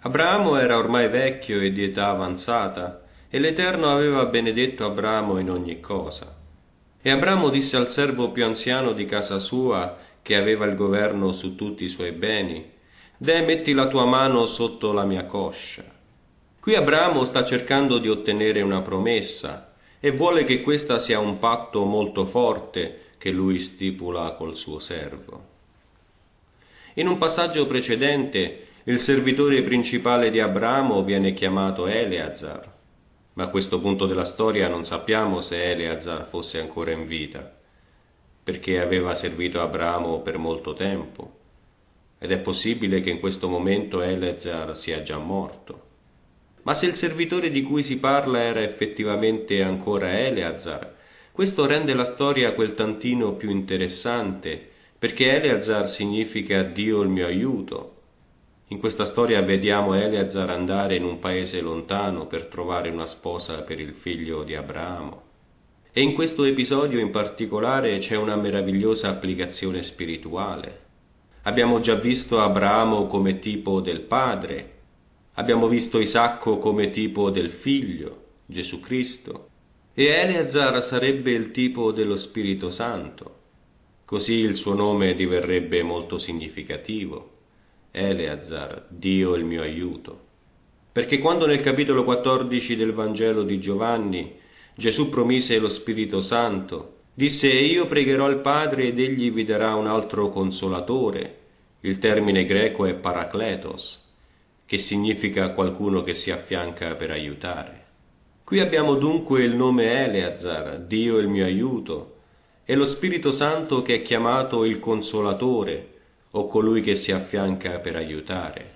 Abramo era ormai vecchio e di età avanzata, e l'Eterno aveva benedetto Abramo in ogni cosa. E Abramo disse al servo più anziano di casa sua, che aveva il governo su tutti i suoi beni: «Deh, metti la tua mano sotto la mia coscia». Qui Abramo sta cercando di ottenere una promessa e vuole che questa sia un patto molto forte che lui stipula col suo servo. In un passaggio precedente, il servitore principale di Abramo viene chiamato Eleazar, ma a questo punto della storia non sappiamo se Eleazar fosse ancora in vita, perché aveva servito Abramo per molto tempo, ed è possibile che in questo momento Eleazar sia già morto. Ma se il servitore di cui si parla era effettivamente ancora Eleazar, questo rende la storia quel tantino più interessante, perché Eleazar significa Dio il mio aiuto. In questa storia vediamo Eleazar andare in un paese lontano per trovare una sposa per il figlio di Abramo. E in questo episodio in particolare c'è una meravigliosa applicazione spirituale. Abbiamo già visto Abramo come tipo del padre, abbiamo visto Isacco come tipo del figlio, Gesù Cristo, e Eleazar sarebbe il tipo dello Spirito Santo. Così il suo nome diverrebbe molto significativo. Eleazar, Dio il mio aiuto. Perché quando nel capitolo 14 del Vangelo di Giovanni Gesù promise lo Spirito Santo, disse: «E io pregherò il Padre ed egli vi darà un altro consolatore». Il termine greco è parakletos, che significa qualcuno che si affianca per aiutare. Qui abbiamo dunque il nome Eleazar, Dio il mio aiuto, e lo Spirito Santo che è chiamato il Consolatore, o colui che si affianca per aiutare.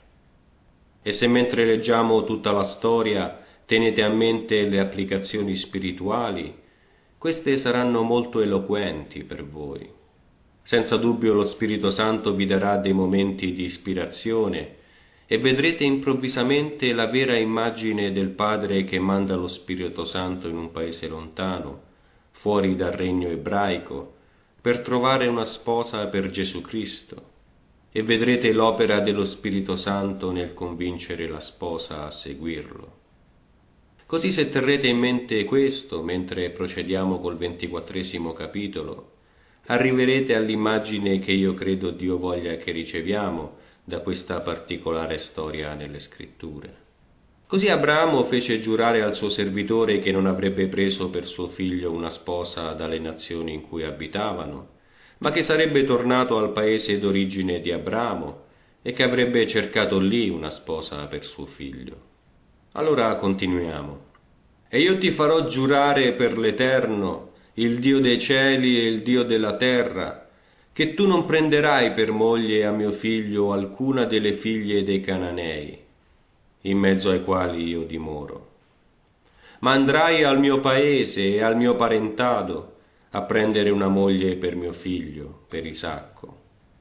E se mentre leggiamo tutta la storia tenete a mente le applicazioni spirituali, queste saranno molto eloquenti per voi. Senza dubbio lo Spirito Santo vi darà dei momenti di ispirazione e vedrete improvvisamente la vera immagine del Padre che manda lo Spirito Santo in un paese lontano, fuori dal regno ebraico, per trovare una sposa per Gesù Cristo, e vedrete l'opera dello Spirito Santo nel convincere la sposa a seguirlo. Così, se terrete in mente questo mentre procediamo col 24° capitolo, arriverete all'immagine che io credo Dio voglia che riceviamo da questa particolare storia nelle Scritture. Così Abramo fece giurare al suo servitore che non avrebbe preso per suo figlio una sposa dalle nazioni in cui abitavano, ma che sarebbe tornato al paese d'origine di Abramo e che avrebbe cercato lì una sposa per suo figlio. Allora continuiamo. «E io ti farò giurare per l'Eterno, il Dio dei cieli e il Dio della terra, che tu non prenderai per moglie a mio figlio alcuna delle figlie dei Cananei, in mezzo ai quali io dimoro, ma andrai al mio paese e al mio parentado a prendere una moglie per mio figlio, per Isacco».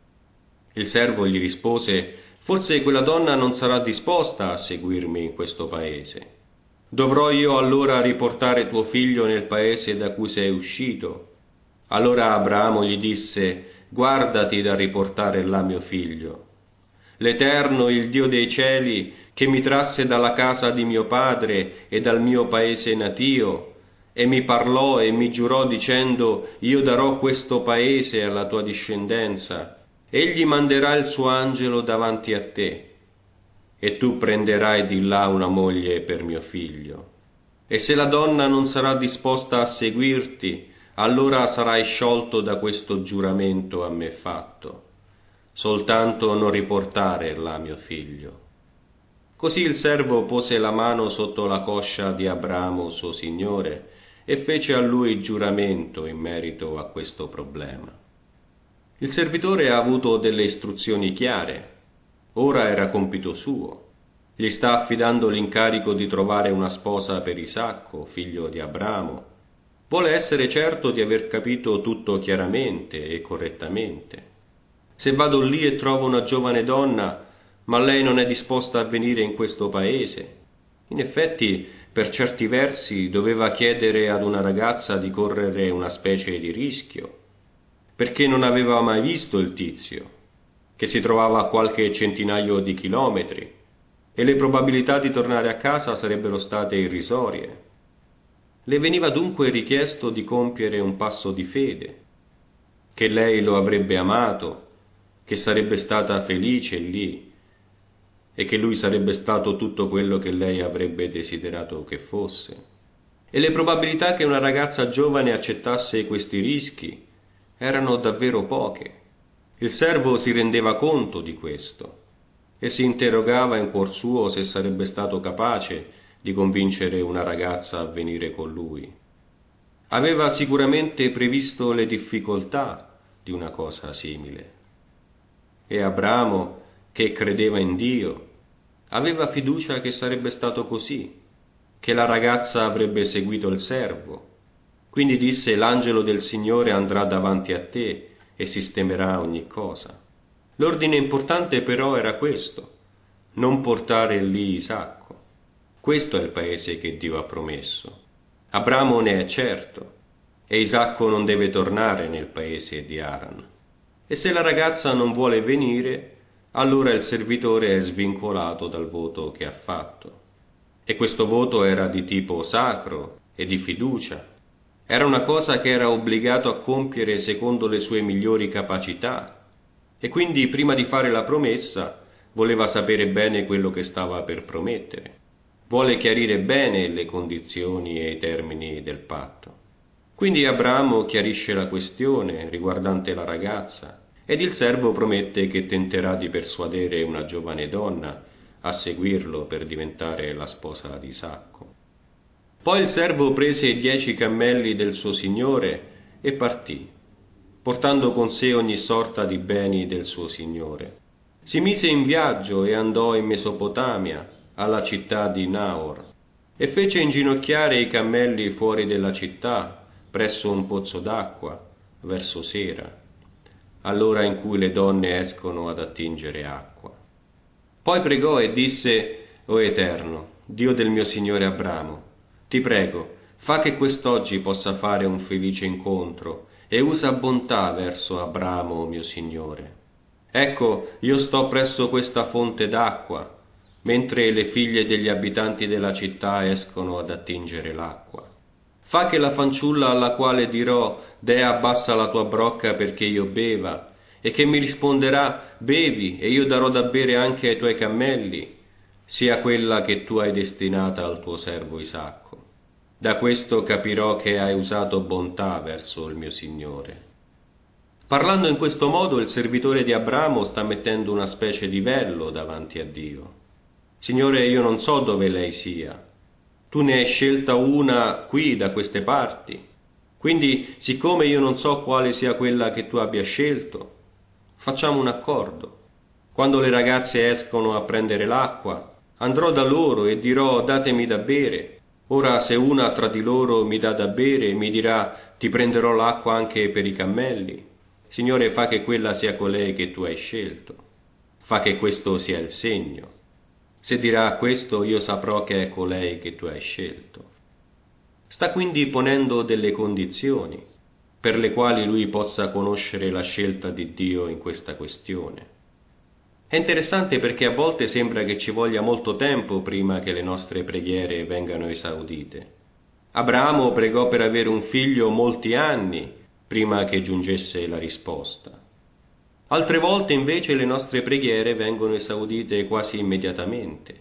Il servo gli rispose: «Forse quella donna non sarà disposta a seguirmi in questo paese. Dovrò io allora riportare tuo figlio nel paese da cui sei uscito?» Allora Abramo gli disse: «Guardati da riportare là mio figlio. L'Eterno, il Dio dei cieli, che mi trasse dalla casa di mio padre e dal mio paese natio, e mi parlò e mi giurò dicendo: io darò questo paese alla tua discendenza, egli manderà il suo angelo davanti a te, e tu prenderai di là una moglie per mio figlio. E se la donna non sarà disposta a seguirti, allora sarai sciolto da questo giuramento a me fatto. Soltanto non riportare là mio figlio». Così il servo pose la mano sotto la coscia di Abramo suo signore e fece a lui giuramento in merito a questo problema. Il servitore ha avuto delle istruzioni chiare. Ora era compito suo. Gli sta affidando l'incarico di trovare una sposa per Isacco, figlio di Abramo. Vuole essere certo di aver capito tutto chiaramente e correttamente. Se vado lì e trovo una giovane donna, ma lei non è disposta a venire in questo paese. In effetti, per certi versi, doveva chiedere ad una ragazza di correre una specie di rischio, perché non aveva mai visto il tizio, che si trovava a qualche centinaio di chilometri, e le probabilità di tornare a casa sarebbero state irrisorie. Le veniva dunque richiesto di compiere un passo di fede, che lei lo avrebbe amato, che sarebbe stata felice lì e che lui sarebbe stato tutto quello che lei avrebbe desiderato che fosse. E le probabilità che una ragazza giovane accettasse questi rischi erano davvero poche. Il servo si rendeva conto di questo e si interrogava in cuor suo se sarebbe stato capace di convincere una ragazza a venire con lui. Aveva sicuramente previsto le difficoltà di una cosa simile. E Abramo, che credeva in Dio, aveva fiducia che sarebbe stato così, che la ragazza avrebbe seguito il servo. Quindi disse: l'angelo del Signore andrà davanti a te e sistemerà ogni cosa. L'ordine importante però era questo: non portare lì Isacco. Questo è il paese che Dio ha promesso. Abramo ne è certo, e Isacco non deve tornare nel paese di Aran. E se la ragazza non vuole venire, allora il servitore è svincolato dal voto che ha fatto. E questo voto era di tipo sacro e di fiducia. Era una cosa che era obbligato a compiere secondo le sue migliori capacità. E quindi, prima di fare la promessa, voleva sapere bene quello che stava per promettere. Vuole chiarire bene le condizioni e i termini del patto. Quindi Abramo chiarisce la questione riguardante la ragazza ed il servo promette che tenterà di persuadere una giovane donna a seguirlo per diventare la sposa di Isacco. Poi il servo prese i 10 cammelli del suo signore e partì, portando con sé ogni sorta di beni del suo signore. Si mise in viaggio e andò in Mesopotamia, alla città di Naor, e fece inginocchiare i cammelli fuori della città, presso un pozzo d'acqua, verso sera, all'ora in cui le donne escono ad attingere acqua. Poi pregò e disse: «O Eterno, Dio del mio signore Abramo, ti prego, fa che quest'oggi possa fare un felice incontro e usa bontà verso Abramo, mio signore. Ecco, io sto presso questa fonte d'acqua, mentre le figlie degli abitanti della città escono ad attingere l'acqua. Fa che la fanciulla alla quale dirò: Dea, abbassa la tua brocca perché io beva, e che mi risponderà: bevi, e io darò da bere anche ai tuoi cammelli, sia quella che tu hai destinata al tuo servo Isacco. Da questo capirò che hai usato bontà verso il mio Signore». Parlando in questo modo, il servitore di Abramo sta mettendo una specie di vello davanti a Dio. «Signore, io non so dove lei sia. Tu ne hai scelta una qui, da queste parti. Quindi, siccome io non so quale sia quella che tu abbia scelto, facciamo un accordo. Quando le ragazze escono a prendere l'acqua, andrò da loro e dirò: datemi da bere. Ora, se una tra di loro mi dà da bere e mi dirà: ti prenderò l'acqua anche per i cammelli, Signore, fa che quella sia colei che tu hai scelto. Fa che questo sia il segno. Se dirà questo, io saprò che è colei che tu hai scelto». Sta quindi ponendo delle condizioni per le quali lui possa conoscere la scelta di Dio in questa questione. È interessante perché a volte sembra che ci voglia molto tempo prima che le nostre preghiere vengano esaudite. Abramo pregò per avere un figlio molti anni prima che giungesse la risposta. Altre volte invece le nostre preghiere vengono esaudite quasi immediatamente.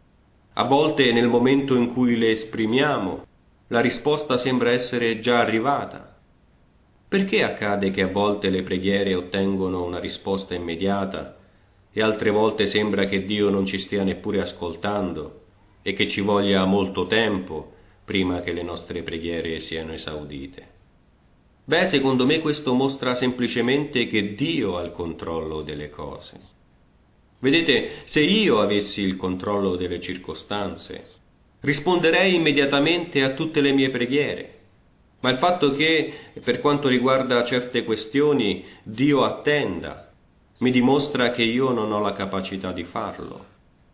A volte nel momento in cui le esprimiamo, la risposta sembra essere già arrivata. Perché accade che a volte le preghiere ottengono una risposta immediata e altre volte sembra che Dio non ci stia neppure ascoltando e che ci voglia molto tempo prima che le nostre preghiere siano esaudite? Beh, secondo me questo mostra semplicemente che Dio ha il controllo delle cose. Vedete, se io avessi il controllo delle circostanze, risponderei immediatamente a tutte le mie preghiere. Ma il fatto che, per quanto riguarda certe questioni, Dio attenda, mi dimostra che io non ho la capacità di farlo.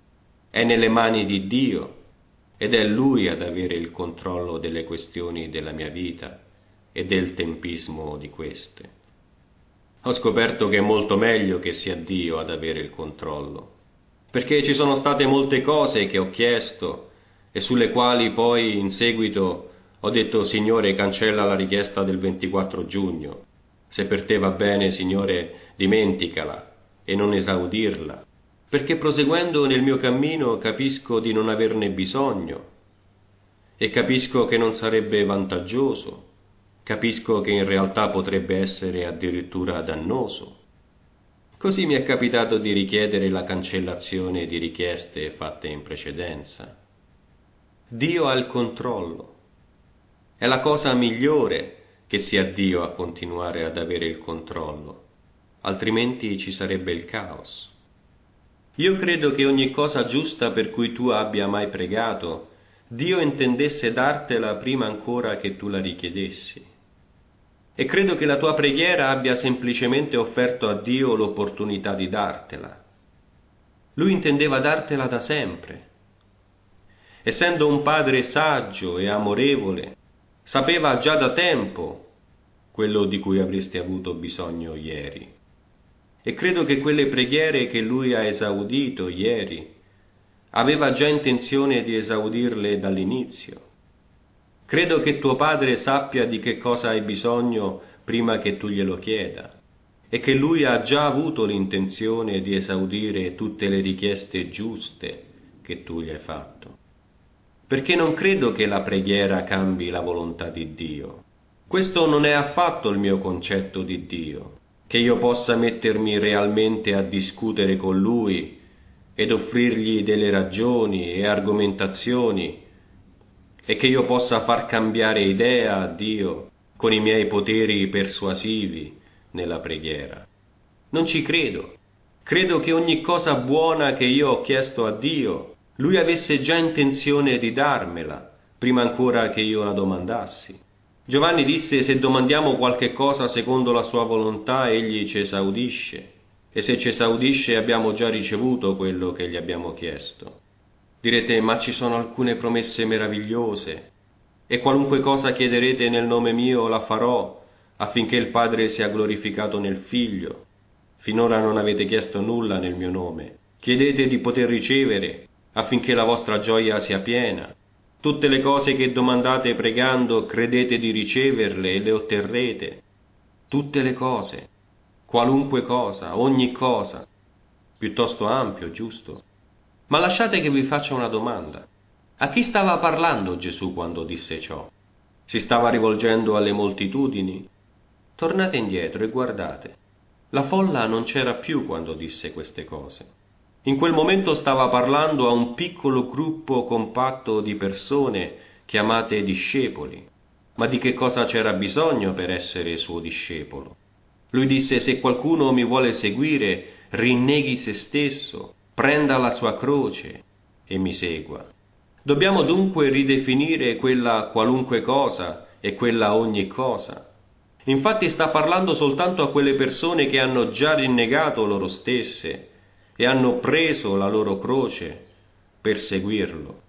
È nelle mani di Dio ed è Lui ad avere il controllo delle questioni della mia vita e del tempismo di queste. Ho scoperto che è molto meglio che sia Dio ad avere il controllo, perché ci sono state molte cose che ho chiesto e sulle quali poi in seguito ho detto: Signore, cancella la richiesta del 24 giugno. Se per te va bene, Signore, dimenticala e non esaudirla, perché proseguendo nel mio cammino capisco di non averne bisogno e capisco che non sarebbe vantaggioso, capisco che in realtà potrebbe essere addirittura dannoso. Così mi è capitato di richiedere la cancellazione di richieste fatte in precedenza. Dio ha il controllo. È la cosa migliore che sia Dio a continuare ad avere il controllo, altrimenti ci sarebbe il caos. Io credo che ogni cosa giusta per cui tu abbia mai pregato, Dio intendesse dartela prima ancora che tu la richiedessi. E credo che la tua preghiera abbia semplicemente offerto a Dio l'opportunità di dartela. Lui intendeva dartela da sempre. Essendo un padre saggio e amorevole, sapeva già da tempo quello di cui avresti avuto bisogno ieri. E credo che quelle preghiere che lui ha esaudito ieri, aveva già intenzione di esaudirle dall'inizio. Credo che tuo padre sappia di che cosa hai bisogno prima che tu glielo chieda e che lui ha già avuto l'intenzione di esaudire tutte le richieste giuste che tu gli hai fatto. Perché non credo che la preghiera cambi la volontà di Dio. Questo non è affatto il mio concetto di Dio, che io possa mettermi realmente a discutere con Lui ed offrirgli delle ragioni e argomentazioni e che io possa far cambiare idea a Dio con i miei poteri persuasivi nella preghiera. Non ci credo. Credo che ogni cosa buona che io ho chiesto a Dio, Lui avesse già intenzione di darmela, prima ancora che io la domandassi. Giovanni disse: se domandiamo qualche cosa secondo la sua volontà, Egli ci esaudisce, e se ci esaudisce abbiamo già ricevuto quello che gli abbiamo chiesto. Direte: ma ci sono alcune promesse meravigliose, e qualunque cosa chiederete nel nome mio la farò, affinché il Padre sia glorificato nel Figlio. Finora non avete chiesto nulla nel mio nome. Chiedete di poter ricevere, affinché la vostra gioia sia piena. Tutte le cose che domandate pregando, credete di riceverle e le otterrete. Tutte le cose, qualunque cosa, ogni cosa. Piuttosto ampio, giusto? Ma lasciate che vi faccia una domanda. A chi stava parlando Gesù quando disse ciò? Si stava rivolgendo alle moltitudini? Tornate indietro e guardate. La folla non c'era più quando disse queste cose. In quel momento stava parlando a un piccolo gruppo compatto di persone chiamate discepoli. Ma di che cosa c'era bisogno per essere suo discepolo? Lui disse: se qualcuno mi vuole seguire, rinneghi se stesso, prenda la sua croce e mi segua. Dobbiamo dunque ridefinire quella qualunque cosa e quella ogni cosa. Infatti sta parlando soltanto a quelle persone che hanno già rinnegato loro stesse e hanno preso la loro croce per seguirlo.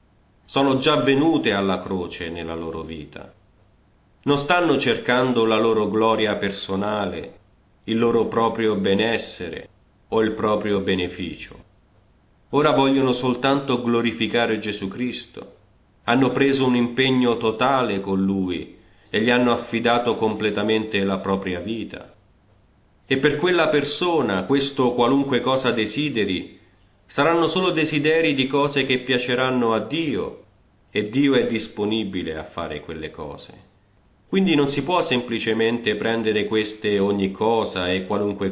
Sono già venute alla croce nella loro vita. Non stanno cercando la loro gloria personale, il loro proprio benessere o il proprio beneficio. Ora vogliono soltanto glorificare Gesù Cristo. Hanno preso un impegno totale con Lui e gli hanno affidato completamente la propria vita. E per quella persona, questo qualunque cosa desideri, saranno solo desideri di cose che piaceranno a Dio, e Dio è disponibile a fare quelle cose. Quindi non si può semplicemente prendere queste ogni cosa e qualunque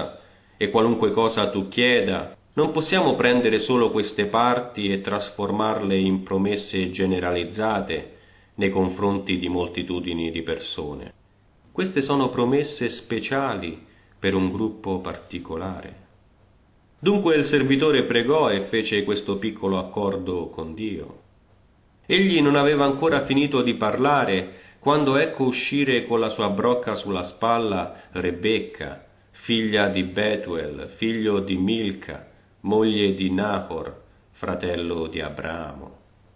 cosa tu chieda. Non possiamo prendere solo queste parti e trasformarle in promesse generalizzate nei confronti di moltitudini di persone. Queste sono promesse speciali per un gruppo particolare. Dunque il servitore pregò e fece questo piccolo accordo con Dio. Egli non aveva ancora finito di parlare quando ecco uscire con la sua brocca sulla spalla Rebecca, figlia di Betuel, figlio di Milca, moglie di Nahor, fratello di Abramo.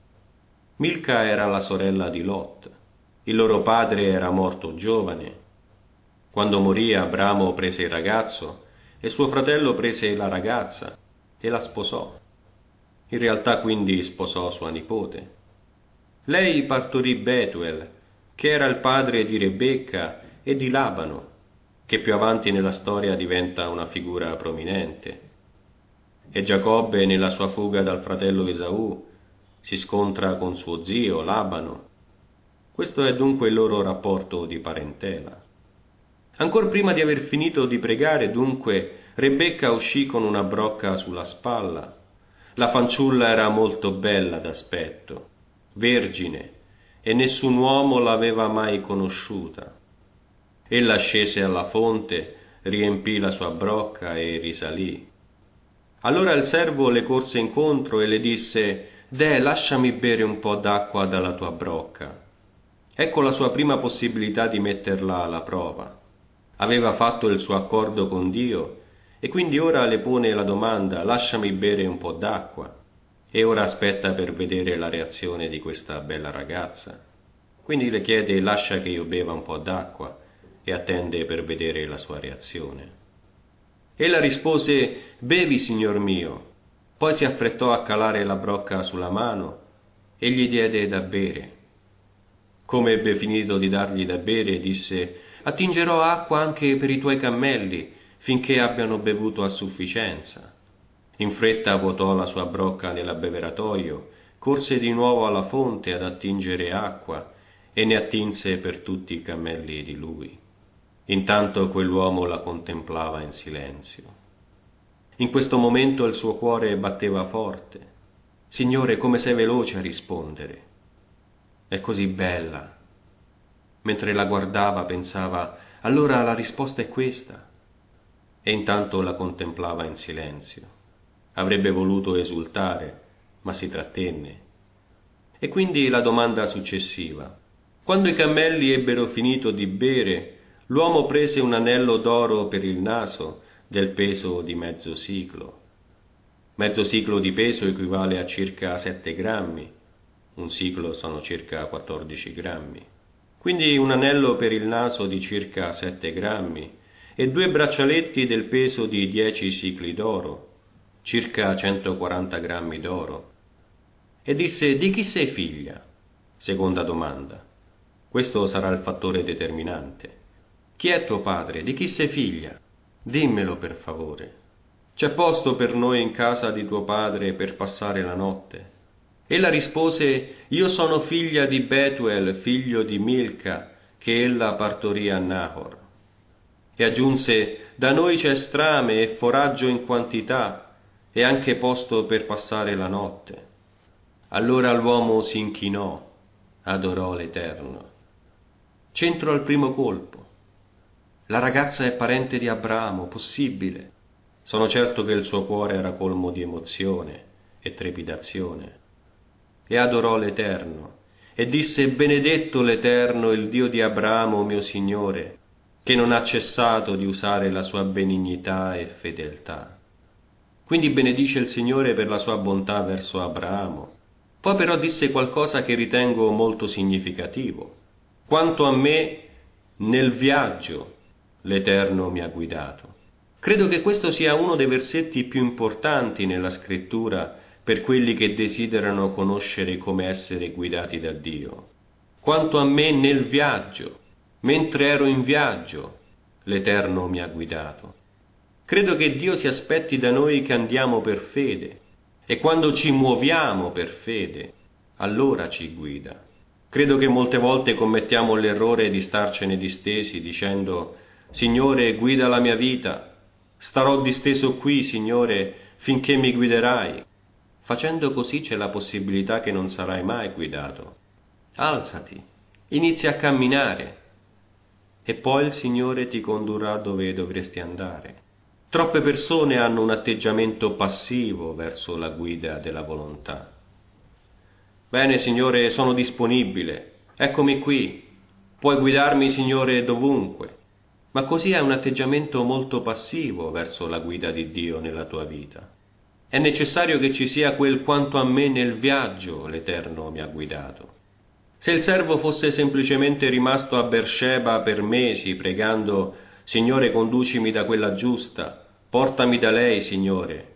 Milca era la sorella di Lot. Il loro padre era morto giovane. Quando morì, Abramo prese il ragazzo e suo fratello prese la ragazza e la sposò. In realtà quindi sposò sua nipote. Lei partorì Betuel, che era il padre di Rebecca e di Labano, che più avanti nella storia diventa una figura prominente. E Giacobbe, nella sua fuga dal fratello Esaù, si scontra con suo zio Labano. Questo è dunque il loro rapporto di parentela. Ancor prima di aver finito di pregare, dunque, Rebecca uscì con una brocca sulla spalla. La fanciulla era molto bella d'aspetto, vergine, e nessun uomo l'aveva mai conosciuta. Ella scese alla fonte, riempì la sua brocca e risalì. Allora il servo le corse incontro e le disse: «Deh, lasciami bere un po' d'acqua dalla tua brocca». Ecco la sua prima possibilità di metterla alla prova. Aveva fatto il suo accordo con Dio e quindi ora le pone la domanda: «Lasciami bere un po' d'acqua». E ora aspetta per vedere la reazione di questa bella ragazza. Quindi le chiede: «Lascia che io beva un po' d'acqua», e attende per vedere la sua reazione. Ella rispose: «Bevi, signor mio». Poi si affrettò a calare la brocca sulla mano e gli diede da bere. Come ebbe finito di dargli da bere, disse: «Attingerò acqua anche per i tuoi cammelli, finché abbiano bevuto a sufficienza». In fretta vuotò la sua brocca nell'abbeveratoio, corse di nuovo alla fonte ad attingere acqua e ne attinse per tutti i cammelli di lui. Intanto quell'uomo la contemplava in silenzio. In questo momento il suo cuore batteva forte. «Signore, come sei veloce a rispondere! È così bella!» Mentre la guardava pensava: «Allora la risposta è questa!» E intanto la contemplava in silenzio. Avrebbe voluto esultare, ma si trattenne. E quindi la domanda successiva. Quando i cammelli ebbero finito di bere, l'uomo prese un anello d'oro per il naso del peso di mezzo siclo. Mezzo siclo di peso equivale a circa 7 grammi. Un siclo sono circa 14 grammi. Quindi un anello per il naso di circa 7 grammi e 2 braccialetti del peso di 10 sicli d'oro, circa 140 grammi d'oro. E disse: «Di chi sei figlia?» Seconda domanda. Questo sarà il fattore determinante. Chi è tuo padre? Di chi sei figlia? Dimmelo per favore. C'è posto per noi in casa di tuo padre per passare la notte? Ella rispose: «Io sono figlia di Betuel, figlio di Milca, che ella partorì a Nahor». E aggiunse: «Da noi c'è strame e foraggio in quantità, e anche posto per passare la notte». Allora l'uomo si inchinò, adorò l'Eterno. C'entro al primo colpo. La ragazza è parente di Abramo, possibile? Sono certo che il suo cuore era colmo di emozione e trepidazione. E adorò l'Eterno, e disse: «Benedetto l'Eterno, il Dio di Abramo, mio Signore, che non ha cessato di usare la sua benignità e fedeltà». Quindi benedice il Signore per la sua bontà verso Abramo. Poi però disse qualcosa che ritengo molto significativo. «Quanto a me, nel viaggio l'Eterno mi ha guidato». Credo che questo sia uno dei versetti più importanti nella Scrittura per quelli che desiderano conoscere come essere guidati da Dio. «Quanto a me, nel viaggio, mentre ero in viaggio, l'Eterno mi ha guidato». Credo che Dio si aspetti da noi che andiamo per fede, e quando ci muoviamo per fede, allora ci guida. Credo che molte volte commettiamo l'errore di starcene distesi dicendo: «Signore, guida la mia vita, starò disteso qui, Signore, finché mi guiderai». Facendo così c'è la possibilità che non sarai mai guidato. Alzati, inizia a camminare, e poi il Signore ti condurrà dove dovresti andare. Troppe persone hanno un atteggiamento passivo verso la guida della volontà. «Bene, Signore, sono disponibile, eccomi qui, puoi guidarmi, Signore, dovunque». Ma così è un atteggiamento molto passivo verso la guida di Dio nella tua vita. È necessario che ci sia quel «quanto a me nel viaggio l'Eterno mi ha guidato». Se il servo fosse semplicemente rimasto a Beersheba per mesi pregando: «Signore, conducimi da quella giusta, portami da lei, Signore»,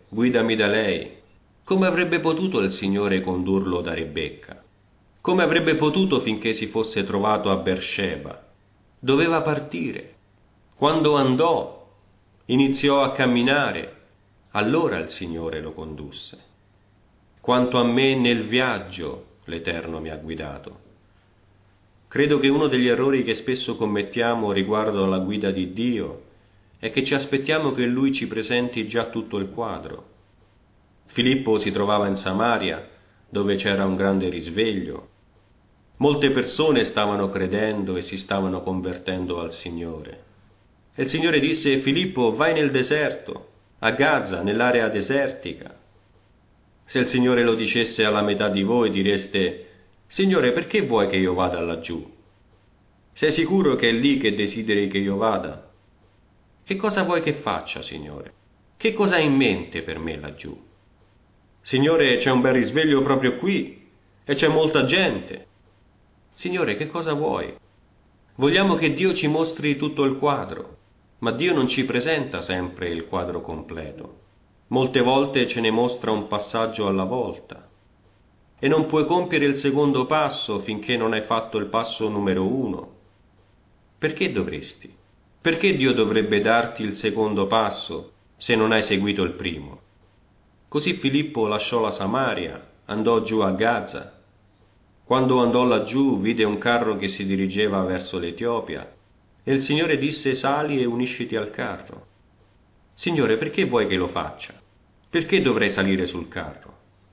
guidami da lei. Come avrebbe potuto il Signore condurlo da Rebecca? Come avrebbe potuto finché si fosse trovato a Beersheba? Doveva partire. Quando andò, iniziò a camminare, allora il Signore lo condusse. Quanto a me nel viaggio l'Eterno mi ha guidato. Credo che uno degli errori che spesso commettiamo riguardo alla guida di Dio è che ci aspettiamo che Lui ci presenti già tutto il quadro. Filippo si trovava in Samaria, dove c'era un grande risveglio. Molte persone stavano credendo e si stavano convertendo al Signore. E il Signore disse: Filippo, vai nel deserto, a Gaza, nell'area desertica. Se il Signore lo dicesse alla metà di voi, direste: Signore, perché vuoi che io vada laggiù? Sei sicuro che è lì che desideri che io vada? Che cosa vuoi che faccia, Signore? Che cosa hai in mente per me laggiù? Signore, c'è un bel risveglio proprio qui e c'è molta gente. Signore, che cosa vuoi? Vogliamo che Dio ci mostri tutto il quadro, ma Dio non ci presenta sempre il quadro completo. Molte volte ce ne mostra un passaggio alla volta. E non puoi compiere il secondo passo finché non hai fatto il passo numero 1. Perché dovresti? Perché Dio dovrebbe darti il secondo passo se non hai seguito il primo? Così Filippo lasciò la Samaria, andò giù a Gaza. Quando andò laggiù vide un carro che si dirigeva verso l'Etiopia e il Signore disse: sali e unisciti al carro. Signore, perché vuoi che lo faccia? Perché dovrei salire sul carro?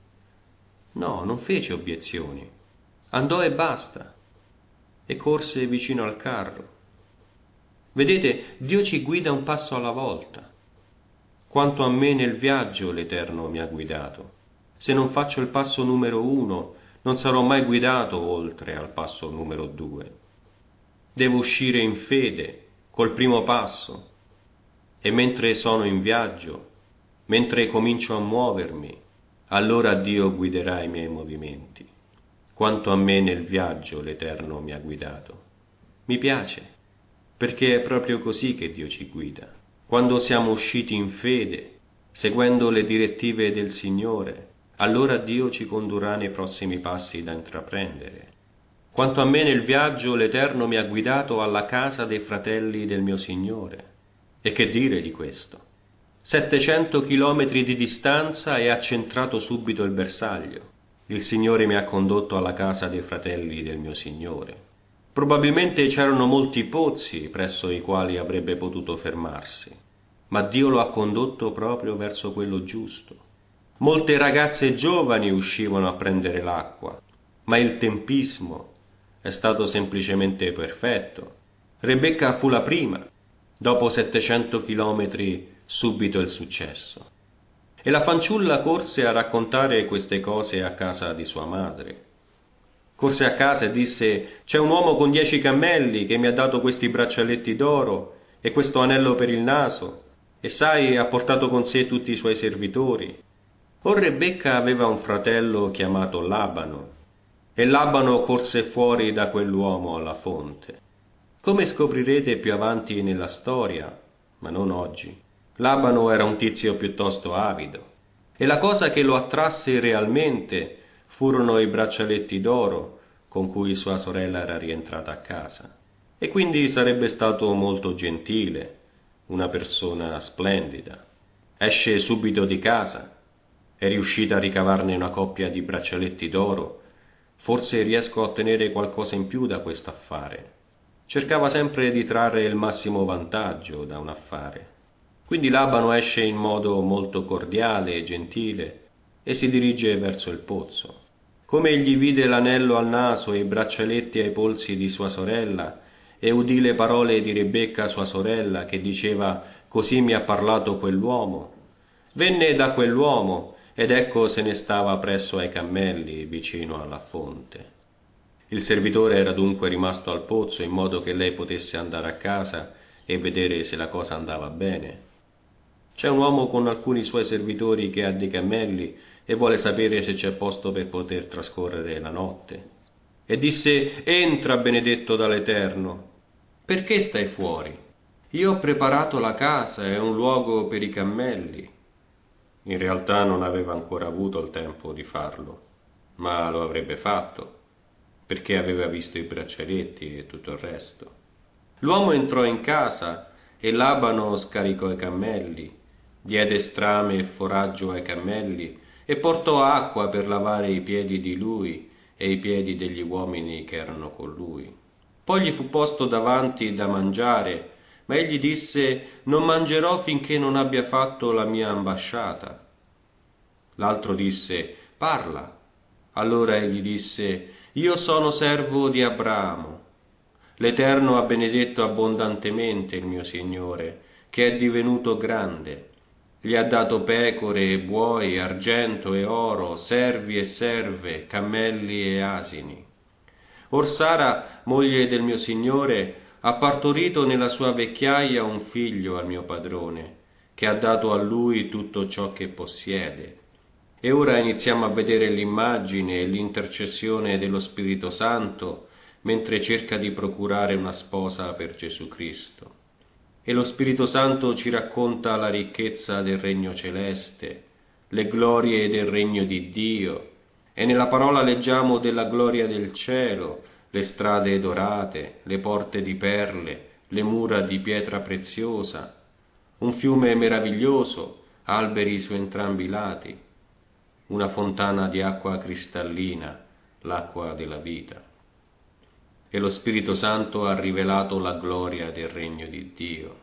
No, non fece obiezioni. Andò e basta. E corse vicino al carro. Vedete, Dio ci guida un passo alla volta. Quanto a me nel viaggio l'Eterno mi ha guidato. Se non faccio il passo numero 1, non sarò mai guidato oltre al passo numero 2. Devo uscire in fede, col primo passo. E mentre sono in viaggio, mentre comincio a muovermi, allora Dio guiderà i miei movimenti. Quanto a me nel viaggio l'Eterno mi ha guidato. Mi piace, perché è proprio così che Dio ci guida. Quando siamo usciti in fede, seguendo le direttive del Signore, allora Dio ci condurrà nei prossimi passi da intraprendere. Quanto a me nel viaggio l'Eterno mi ha guidato alla casa dei fratelli del mio Signore. E che dire di questo? 700 chilometri di distanza e ha centrato subito il bersaglio. Il Signore mi ha condotto alla casa dei fratelli del mio Signore. Probabilmente c'erano molti pozzi presso i quali avrebbe potuto fermarsi, ma Dio lo ha condotto proprio verso quello giusto. Molte ragazze giovani uscivano a prendere l'acqua, ma il tempismo è stato semplicemente perfetto. Rebecca fu la prima, dopo 700 chilometri subito il successo. E la fanciulla corse a raccontare queste cose a casa di sua madre. Corse a casa e disse: c'è un uomo con 10 cammelli che mi ha dato questi braccialetti d'oro e questo anello per il naso, e sai, ha portato con sé tutti i suoi servitori. Or Rebecca aveva un fratello chiamato Labano, e Labano corse fuori da quell'uomo alla fonte. Come scoprirete più avanti nella storia, ma non oggi, Labano era un tizio piuttosto avido, e la cosa che lo attrasse realmente furono i braccialetti d'oro con cui sua sorella era rientrata a casa. E quindi sarebbe stato molto gentile, una persona splendida. Esce subito di casa, è riuscita a ricavarne una coppia di braccialetti d'oro. Forse riesco a ottenere qualcosa in più da questo affare. Cercava sempre di trarre il massimo vantaggio da un affare. Quindi Labano esce in modo molto cordiale e gentile e si dirige verso il pozzo. Come egli vide l'anello al naso e i braccialetti ai polsi di sua sorella, e udì le parole di Rebecca sua sorella, che diceva: così mi ha parlato quell'uomo, venne da quell'uomo, ed ecco se ne stava presso ai cammelli, vicino alla fonte. Il servitore era dunque rimasto al pozzo in modo che lei potesse andare a casa e vedere se la cosa andava bene. C'è un uomo con alcuni suoi servitori che ha dei cammelli e vuole sapere se c'è posto per poter trascorrere la notte. E disse: entra, benedetto dall'Eterno. Perché stai fuori? Io ho preparato la casa e un luogo per i cammelli. In realtà non aveva ancora avuto il tempo di farlo, ma lo avrebbe fatto, perché aveva visto i braccialetti e tutto il resto. L'uomo entrò in casa e Labano scaricò i cammelli, diede strame e foraggio ai cammelli e portò acqua per lavare i piedi di lui e i piedi degli uomini che erano con lui. Poi gli fu posto davanti da mangiare, ma egli disse: non mangerò finché non abbia fatto la mia ambasciata. L'altro disse: parla. Allora egli disse: io sono servo di Abramo. L'Eterno ha benedetto abbondantemente il mio Signore, che è divenuto grande. Gli ha dato pecore e buoi, argento e oro, servi e serve, cammelli e asini. Or Sara, moglie del mio Signore, ha partorito nella sua vecchiaia un figlio al mio padrone, che ha dato a lui tutto ciò che possiede. E ora iniziamo a vedere l'immagine e l'intercessione dello Spirito Santo mentre cerca di procurare una sposa per Gesù Cristo. E lo Spirito Santo ci racconta la ricchezza del regno celeste, le glorie del regno di Dio, e nella parola leggiamo della gloria del cielo, le strade dorate, le porte di perle, le mura di pietra preziosa, un fiume meraviglioso, alberi su entrambi i lati, una fontana di acqua cristallina, l'acqua della vita. E lo Spirito Santo ha rivelato la gloria del regno di Dio.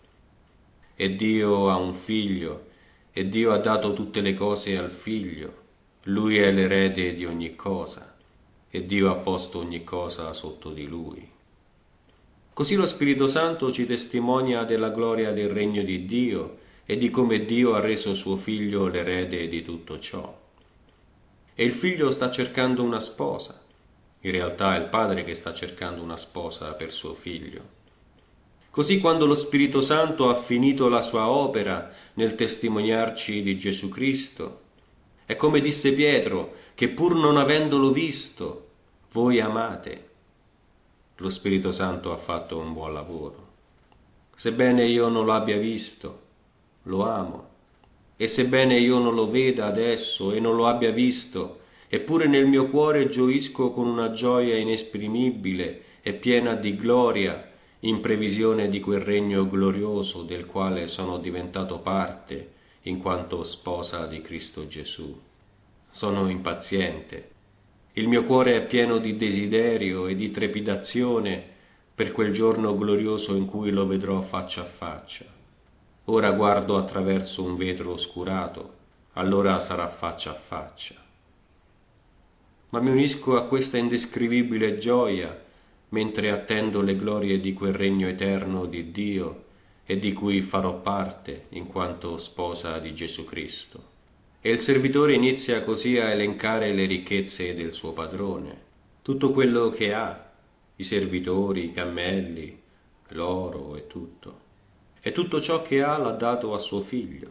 E Dio ha un figlio, e Dio ha dato tutte le cose al figlio. Lui è l'erede di ogni cosa, e Dio ha posto ogni cosa sotto di lui. Così lo Spirito Santo ci testimonia della gloria del regno di Dio e di come Dio ha reso suo figlio l'erede di tutto ciò. E il figlio sta cercando una sposa. In realtà è il padre che sta cercando una sposa per suo figlio. Così quando lo Spirito Santo ha finito la sua opera nel testimoniarci di Gesù Cristo, è come disse Pietro, che pur non avendolo visto, voi amate. Lo Spirito Santo ha fatto un buon lavoro. Sebbene io non l'abbia visto, lo amo. E sebbene io non lo veda adesso e non lo abbia visto, eppure nel mio cuore gioisco con una gioia inesprimibile e piena di gloria in previsione di quel regno glorioso del quale sono diventato parte in quanto sposa di Cristo Gesù. Sono impaziente. Il mio cuore è pieno di desiderio e di trepidazione per quel giorno glorioso in cui lo vedrò faccia a faccia. Ora guardo attraverso un vetro oscurato, allora sarà faccia a faccia. Ma mi unisco a questa indescrivibile gioia mentre attendo le glorie di quel regno eterno di Dio e di cui farò parte in quanto sposa di Gesù Cristo. E il servitore inizia così a elencare le ricchezze del suo padrone, tutto quello che ha, i servitori, i cammelli, l'oro e tutto. E tutto ciò che ha l'ha dato a suo figlio.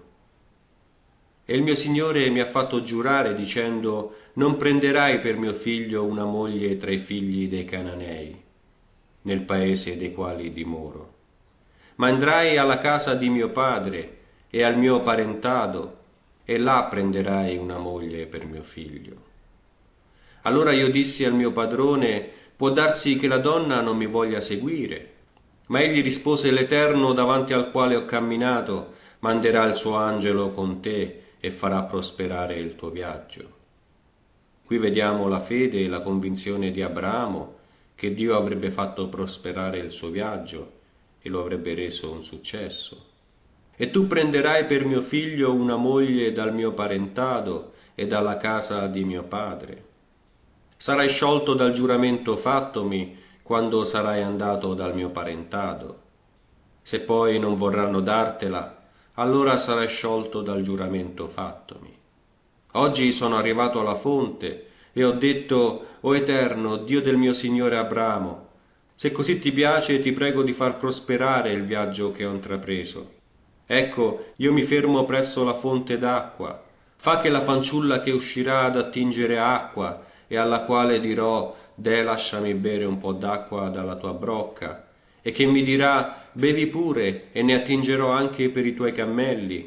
E il mio Signore mi ha fatto giurare dicendo: non prenderai per mio figlio una moglie tra i figli dei Cananei, nel paese dei quali dimoro, ma andrai alla casa di mio padre e al mio parentado, e là prenderai una moglie per mio figlio. Allora io dissi al mio padrone: può darsi che la donna non mi voglia seguire. Ma egli rispose: l'Eterno davanti al quale ho camminato manderà il suo angelo con te e farà prosperare il tuo viaggio. Qui vediamo la fede e la convinzione di Abramo che Dio avrebbe fatto prosperare il suo viaggio e lo avrebbe reso un successo. E tu prenderai per mio figlio una moglie dal mio parentado e dalla casa di mio padre. Sarai sciolto dal giuramento fattomi quando sarai andato dal mio parentado. Se poi non vorranno dartela, allora sarai sciolto dal giuramento fattomi. Oggi sono arrivato alla fonte e ho detto: o Eterno, Dio del mio Signore Abramo, se così ti piace ti prego di far prosperare il viaggio che ho intrapreso. Ecco, io mi fermo presso la fonte d'acqua. Fa che la fanciulla che uscirà ad attingere acqua e alla quale dirò: deh, lasciami bere un po' d'acqua dalla tua brocca, e che mi dirà: bevi pure e ne attingerò anche per i tuoi cammelli,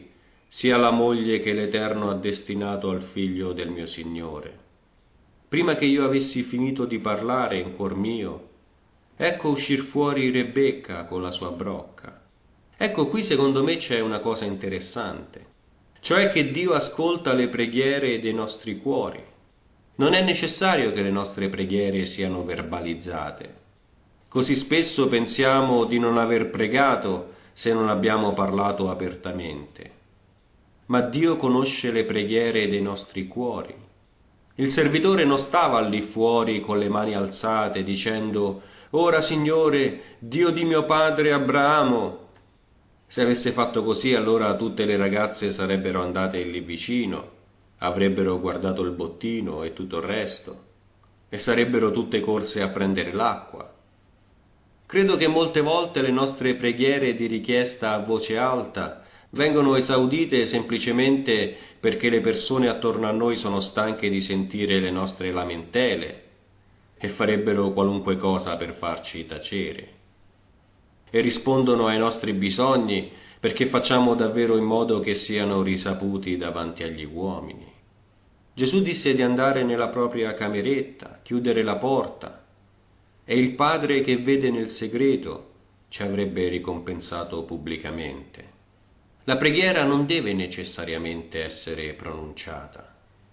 sia la moglie che l'Eterno ha destinato al figlio del mio Signore. Prima che io avessi finito di parlare in cuor mio, ecco uscir fuori Rebecca con la sua brocca. Ecco, qui secondo me c'è una cosa interessante, cioè che Dio ascolta le preghiere dei nostri cuori. Non è necessario che le nostre preghiere siano verbalizzate. Così spesso pensiamo di non aver pregato se non abbiamo parlato apertamente. Ma Dio conosce le preghiere dei nostri cuori. Il servitore non stava lì fuori con le mani alzate dicendo: «Ora, Signore, Dio di mio padre Abramo». Se avesse fatto così, allora tutte le ragazze sarebbero andate lì vicino, avrebbero guardato il bottino e tutto il resto, e sarebbero tutte corse a prendere l'acqua. Credo che molte volte le nostre preghiere di richiesta a voce alta vengono esaudite semplicemente perché le persone attorno a noi sono stanche di sentire le nostre lamentele e farebbero qualunque cosa per farci tacere. E rispondono ai nostri bisogni perché facciamo davvero in modo che siano risaputi davanti agli uomini. Gesù disse di andare nella propria cameretta, chiudere la porta, e il Padre che vede nel segreto ci avrebbe ricompensato pubblicamente. La preghiera non deve necessariamente essere pronunciata.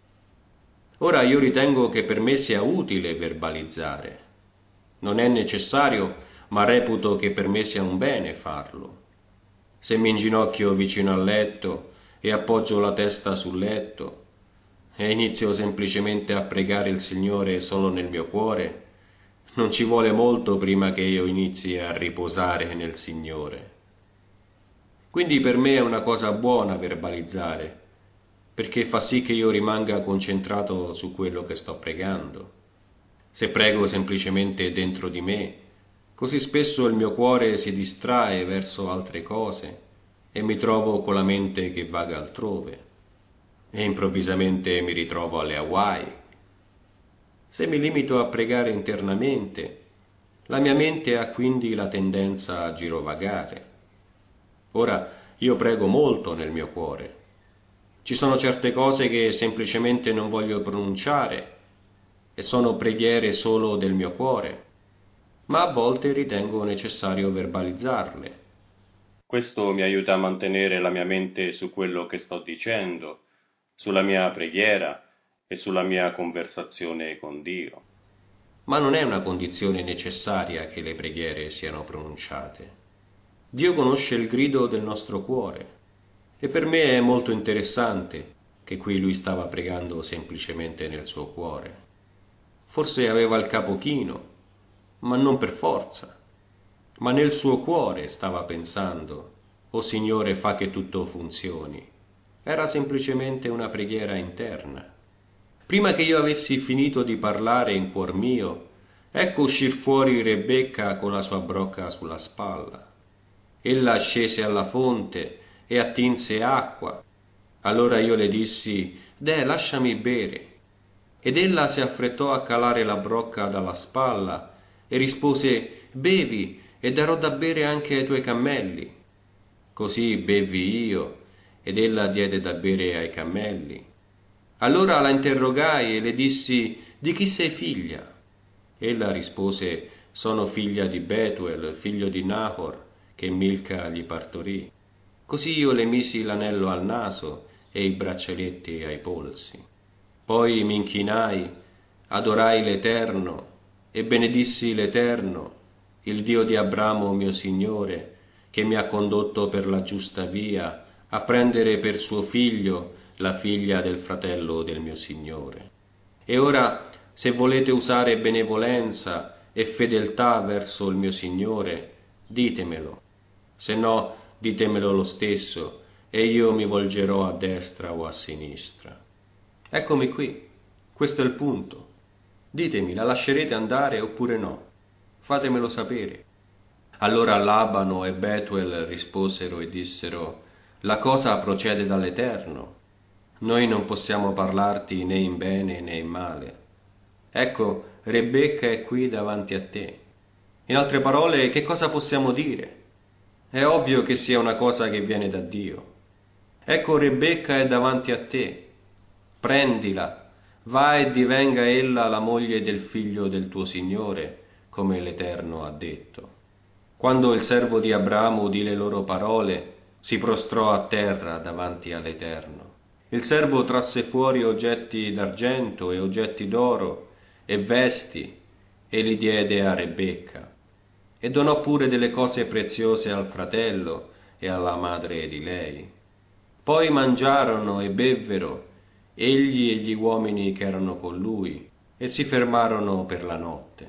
Ora io ritengo che per me sia utile verbalizzare. Non è necessario, ma reputo che per me sia un bene farlo. Se mi inginocchio vicino al letto e appoggio la testa sul letto e inizio semplicemente a pregare il Signore solo nel mio cuore, non ci vuole molto prima che io inizi a riposare nel Signore. Quindi per me è una cosa buona verbalizzare, perché fa sì che io rimanga concentrato su quello che sto pregando. Se prego semplicemente dentro di me, così spesso il mio cuore si distrae verso altre cose e mi trovo con la mente che vaga altrove e improvvisamente mi ritrovo alle Hawaii. Se mi limito a pregare internamente, la mia mente ha quindi la tendenza a girovagare. Ora, io prego molto nel mio cuore. Ci sono certe cose che semplicemente non voglio pronunciare e sono preghiere solo del mio cuore, ma a volte ritengo necessario verbalizzarle. Questo mi aiuta a mantenere la mia mente su quello che sto dicendo, sulla mia preghiera e sulla mia conversazione con Dio. Ma non è una condizione necessaria che le preghiere siano pronunciate. Dio conosce il grido del nostro cuore e per me è molto interessante che qui lui stava pregando semplicemente nel suo cuore. Forse aveva il capo chino, ma non per forza, ma nel suo cuore stava pensando: «O Signore, fa che tutto funzioni». Era semplicemente una preghiera interna. Prima che io avessi finito di parlare in cuor mio, ecco uscir fuori Rebecca con la sua brocca sulla spalla. Ella scese alla fonte e attinse acqua. Allora io le dissi: «Deh, lasciami bere». Ed ella si affrettò a calare la brocca dalla spalla e rispose: «Bevi, e darò da bere anche ai tuoi cammelli». Così bevvi io, ed ella diede da bere ai cammelli. Allora la interrogai e le dissi: «Di chi sei figlia?» Ella rispose: «Sono figlia di Betuel, figlio di Nahor, che Milca gli partorì». Così io le misi l'anello al naso e i braccialetti ai polsi. Poi mi inchinai, adorai l'Eterno e benedissi l'Eterno, il Dio di Abramo mio Signore, che mi ha condotto per la giusta via a prendere per suo figlio la figlia del fratello del mio Signore. E ora, se volete usare benevolenza e fedeltà verso il mio Signore, ditemelo, se no ditemelo lo stesso, e io mi volgerò a destra o a sinistra. Eccomi qui, questo è il punto. Ditemi, la lascerete andare oppure no? Fatemelo sapere. Allora Labano e Betuel risposero e dissero: «La cosa procede dall'Eterno. Noi non possiamo parlarti né in bene né in male. Ecco, Rebecca è qui davanti a te. In altre parole, che cosa possiamo dire? È ovvio che sia una cosa che viene da Dio. Ecco Rebecca è davanti a te, prendila, va e divenga ella la moglie del figlio del tuo Signore, come l'Eterno ha detto. Quando il servo di Abramo udì le loro parole, si prostrò a terra davanti all'Eterno. Il servo trasse fuori oggetti d'argento e oggetti d'oro e vesti e li diede a Rebecca, e donò pure delle cose preziose al fratello e alla madre di lei. Poi mangiarono e bevvero, egli e gli uomini che erano con lui, e si fermarono per la notte.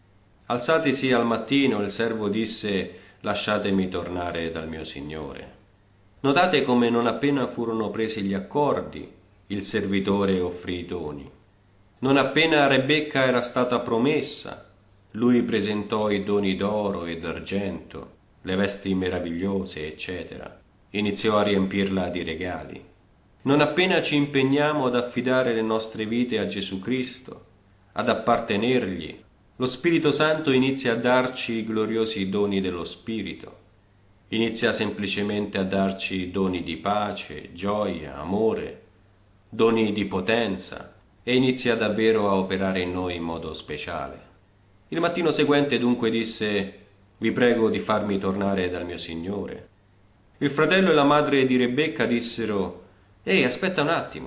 Alzatisi al mattino, il servo disse: «Lasciatemi tornare dal mio Signore». Notate come non appena furono presi gli accordi, il servitore offrì i doni. Non appena Rebecca era stata promessa, lui presentò i doni d'oro e d'argento, le vesti meravigliose, eccetera. Iniziò a riempirla di regali. Non appena ci impegniamo ad affidare le nostre vite a Gesù Cristo, ad appartenergli, lo Spirito Santo inizia a darci i gloriosi doni dello Spirito. Inizia semplicemente a darci doni di pace, gioia, amore, doni di potenza, e inizia davvero a operare in noi in modo speciale. Il mattino seguente dunque disse: «Vi prego di farmi tornare dal mio Signore». Il fratello e la madre di Rebecca dissero: «Ehi, aspetta un attimo,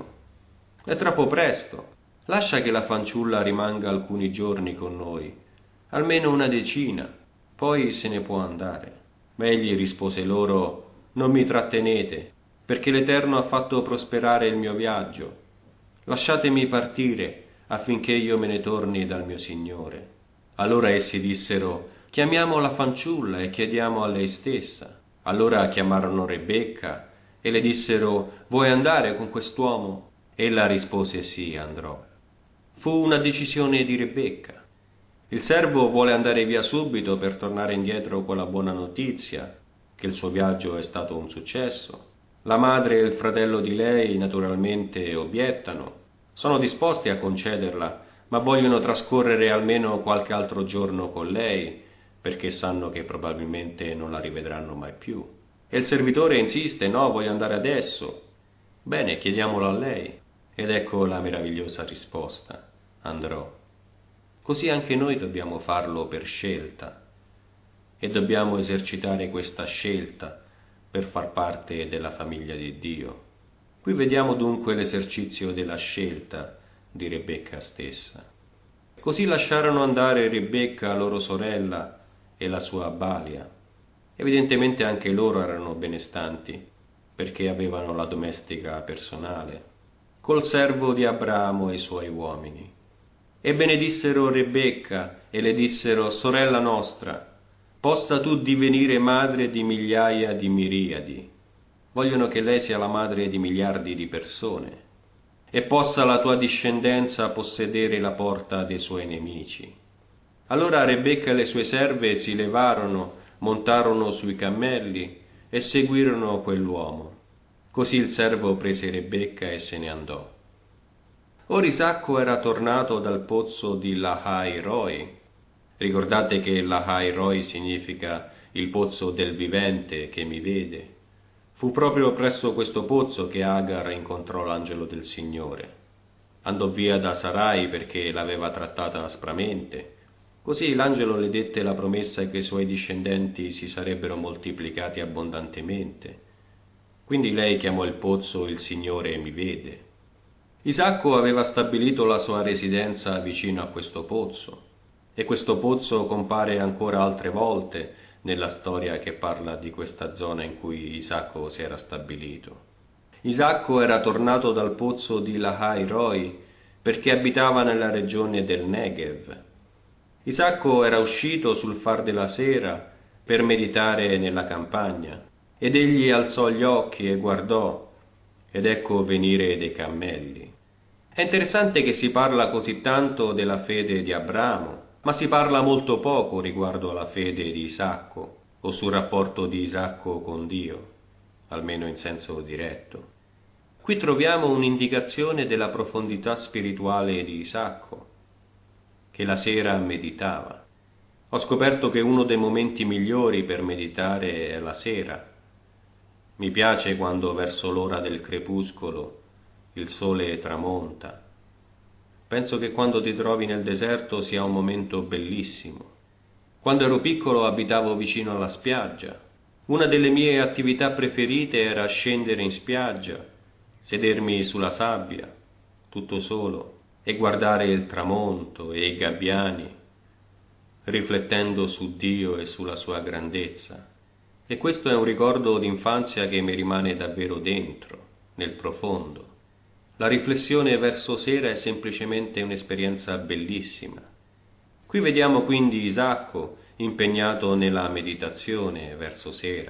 è troppo presto, lascia che la fanciulla rimanga alcuni giorni con noi, almeno una decina, poi se ne può andare». Ma egli rispose loro: «Non mi trattenete, perché l'Eterno ha fatto prosperare il mio viaggio. Lasciatemi partire, affinché io me ne torni dal mio Signore». Allora essi dissero: «Chiamiamo la fanciulla e chiediamo a lei stessa». Allora chiamarono Rebecca e le dissero: «Vuoi andare con quest'uomo?» Ella rispose: «Sì, andrò». Fu una decisione di Rebecca. Il servo vuole andare via subito per tornare indietro con la buona notizia che il suo viaggio è stato un successo. La madre e il fratello di lei naturalmente obiettano, sono disposti a concederla, ma vogliono trascorrere almeno qualche altro giorno con lei, perché sanno che probabilmente non la rivedranno mai più. E il servitore insiste: «No, voglio andare adesso». Bene, chiediamolo a lei. Ed ecco la meravigliosa risposta: «Andrò». Così anche noi dobbiamo farlo per scelta, e dobbiamo esercitare questa scelta per far parte della famiglia di Dio. Qui vediamo dunque l'esercizio della scelta di Rebecca stessa. Così lasciarono andare Rebecca, loro sorella, e la sua balia. Evidentemente anche loro erano benestanti, perché avevano la domestica personale, col servo di Abramo e i suoi uomini. E benedissero Rebecca e le dissero: «Sorella nostra, possa tu divenire madre di migliaia di miriadi». Vogliono che lei sia la madre di miliardi di persone, e possa la tua discendenza possedere la porta dei suoi nemici. Allora Rebecca e le sue serve si levarono, montarono sui cammelli e seguirono quell'uomo. Così il servo prese Rebecca e se ne andò. Ora Isacco era tornato dal pozzo di Lahai Roi. Ricordate che Lahai Roi significa il pozzo del vivente che mi vede. Fu proprio presso questo pozzo che Agar incontrò l'angelo del Signore. Andò via da Sarai perché l'aveva trattata aspramente. Così l'angelo le dette la promessa che i suoi discendenti si sarebbero moltiplicati abbondantemente. Quindi lei chiamò il pozzo «Il Signore mi vede». Isacco aveva stabilito la sua residenza vicino a questo pozzo, e questo pozzo compare ancora altre volte nella storia che parla di questa zona in cui Isacco si era stabilito. Isacco era tornato dal pozzo di Lahai Roi perché abitava nella regione del Negev. Isacco era uscito sul far della sera per meditare nella campagna, ed egli alzò gli occhi e guardò, ed ecco venire dei cammelli. È interessante che si parla così tanto della fede di Abramo, ma si parla molto poco riguardo alla fede di Isacco, o sul rapporto di Isacco con Dio, almeno in senso diretto. Qui troviamo un'indicazione della profondità spirituale di Isacco, che la sera meditava. Ho scoperto che uno dei momenti migliori per meditare è la sera, Mi piace quando verso l'ora del crepuscolo il sole tramonta. Penso che quando ti trovi nel deserto sia un momento bellissimo. Quando ero piccolo abitavo vicino alla spiaggia. Una delle mie attività preferite era scendere in spiaggia, sedermi sulla sabbia, tutto solo, e guardare il tramonto e i gabbiani, riflettendo su Dio e sulla sua grandezza. E questo è un ricordo d'infanzia che mi rimane davvero dentro, nel profondo. La riflessione verso sera è semplicemente un'esperienza bellissima. Qui vediamo quindi Isacco impegnato nella meditazione verso sera.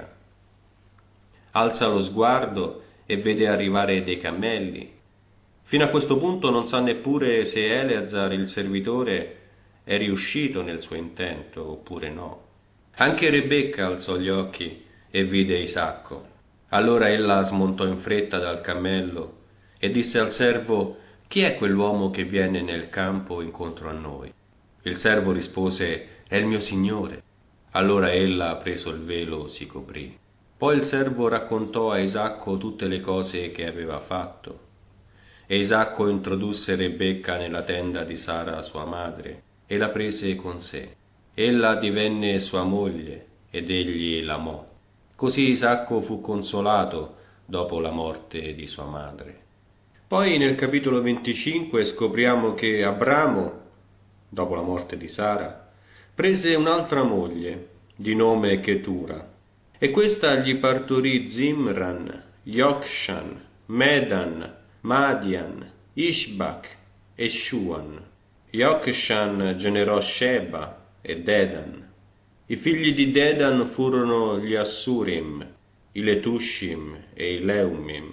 Alza lo sguardo e vede arrivare dei cammelli. Fino a questo punto non sa neppure se Eleazar, il servitore, è riuscito nel suo intento oppure no. Anche Rebecca alzò gli occhi e vide Isacco. Allora ella smontò in fretta dal cammello e disse al servo: «Chi è quell'uomo che viene nel campo incontro a noi?» Il servo rispose: «È il mio signore». Allora ella, preso il velo, si coprì. Poi il servo raccontò a Isacco tutte le cose che aveva fatto. E Isacco introdusse Rebecca nella tenda di Sara sua madre e la prese con sé. Ella divenne sua moglie ed egli l'amò. Così Isacco fu consolato dopo la morte di sua madre. Poi nel capitolo 25 scopriamo che Abramo, dopo la morte di Sara, prese un'altra moglie di nome Chetura, e questa gli partorì Zimran, Jokshan, Medan, Madian, Ishbak e Shuan. Jokshan generò Sheba e Dedan. I figli di Dedan furono gli Assurim, i Letushim e i Leumim.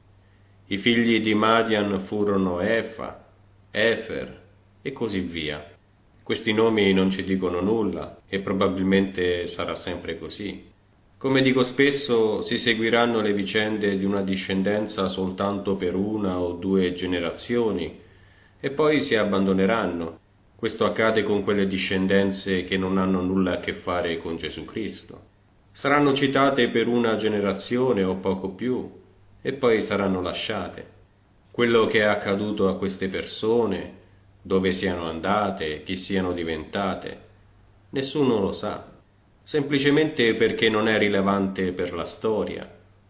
I figli di Madian furono Efa, Efer e così via. Questi nomi non ci dicono nulla e probabilmente sarà sempre così. Come dico spesso, si seguiranno le vicende di una discendenza soltanto per una o due generazioni e poi si abbandoneranno. Questo accade con quelle discendenze che non hanno nulla a che fare con Gesù Cristo. Saranno citate per una generazione o poco più e poi saranno lasciate. Quello che è accaduto a queste persone, dove siano andate, chi siano diventate, nessuno lo sa, semplicemente perché non è rilevante per la storia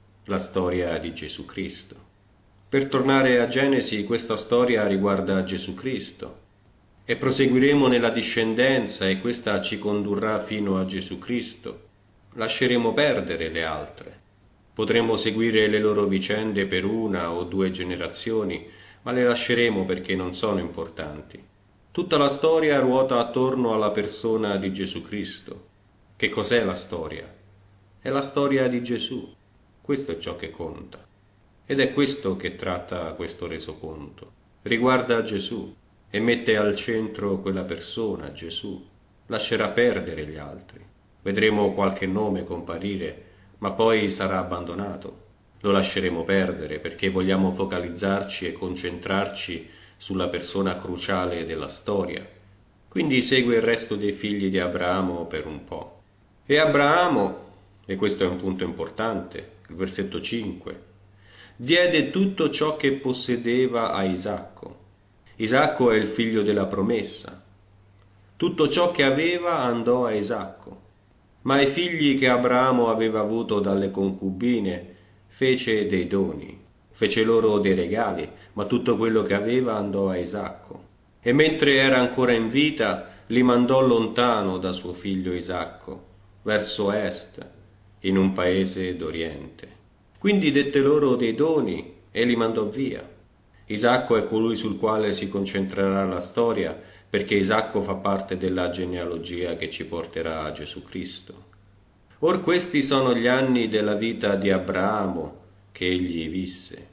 di Gesù Cristo. Per tornare a Genesi, questa storia riguarda Gesù Cristo e proseguiremo nella discendenza e questa ci condurrà fino a Gesù Cristo. Lasceremo perdere le altre. Potremo seguire le loro vicende per una o due generazioni, ma le lasceremo perché non sono importanti. Tutta la storia ruota attorno alla persona di Gesù Cristo. Che cos'è la storia? È la storia di Gesù. Questo è ciò che conta. Ed è questo che tratta questo resoconto. Riguarda Gesù e mette al centro quella persona, Gesù. Lascerà perdere gli altri. Vedremo qualche nome comparire, ma poi sarà abbandonato. Lo lasceremo perdere perché vogliamo focalizzarci e concentrarci sulla persona cruciale della storia. Quindi segue il resto dei figli di Abramo per un po'. E Abramo, e questo è un punto importante, il versetto 5, diede tutto ciò che possedeva a Isacco. Isacco è il figlio della promessa. Tutto ciò che aveva andò a Isacco. Ma ai figli che Abramo aveva avuto dalle concubine fece dei doni, fece loro dei regali, ma tutto quello che aveva andò a Isacco. E mentre era ancora in vita, li mandò lontano da suo figlio Isacco, verso est, in un paese d'Oriente. Quindi dette loro dei doni e li mandò via. Isacco è colui sul quale si concentrerà la storia, perché Isacco fa parte della genealogia che ci porterà a Gesù Cristo. Or questi sono gli anni della vita di Abramo che egli visse,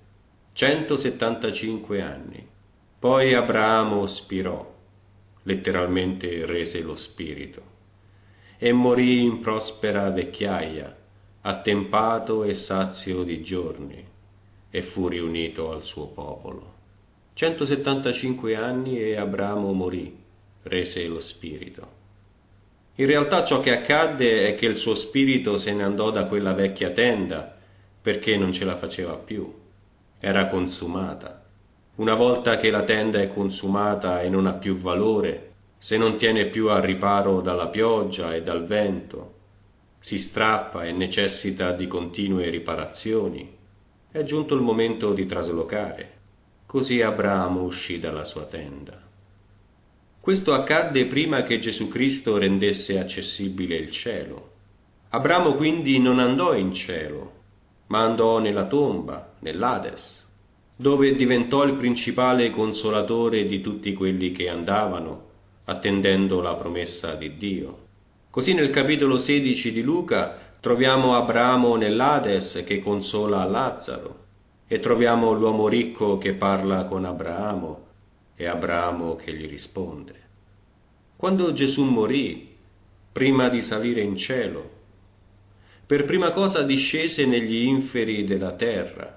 175 anni. Poi Abramo spirò, letteralmente rese lo spirito, e morì in prospera vecchiaia, attempato e sazio di giorni, e fu riunito al suo popolo. 175 anni e Abramo morì, rese lo spirito. In realtà ciò che accadde è che il suo spirito se ne andò da quella vecchia tenda perché non ce la faceva più. Era consumata. Una volta che la tenda è consumata e non ha più valore, se non tiene più al riparo dalla pioggia e dal vento, si strappa e necessita di continue riparazioni, è giunto il momento di traslocare. Così Abramo uscì dalla sua tenda. Questo accadde prima che Gesù Cristo rendesse accessibile il cielo. Abramo quindi non andò in cielo, ma andò nella tomba, nell'Ades, dove diventò il principale consolatore di tutti quelli che andavano, attendendo la promessa di Dio. Così nel capitolo 16 di Luca troviamo Abramo nell'Ades che consola Lazzaro, e troviamo l'uomo ricco che parla con Abramo e Abramo che gli risponde. Quando Gesù morì, prima di salire in cielo, per prima cosa discese negli inferi della terra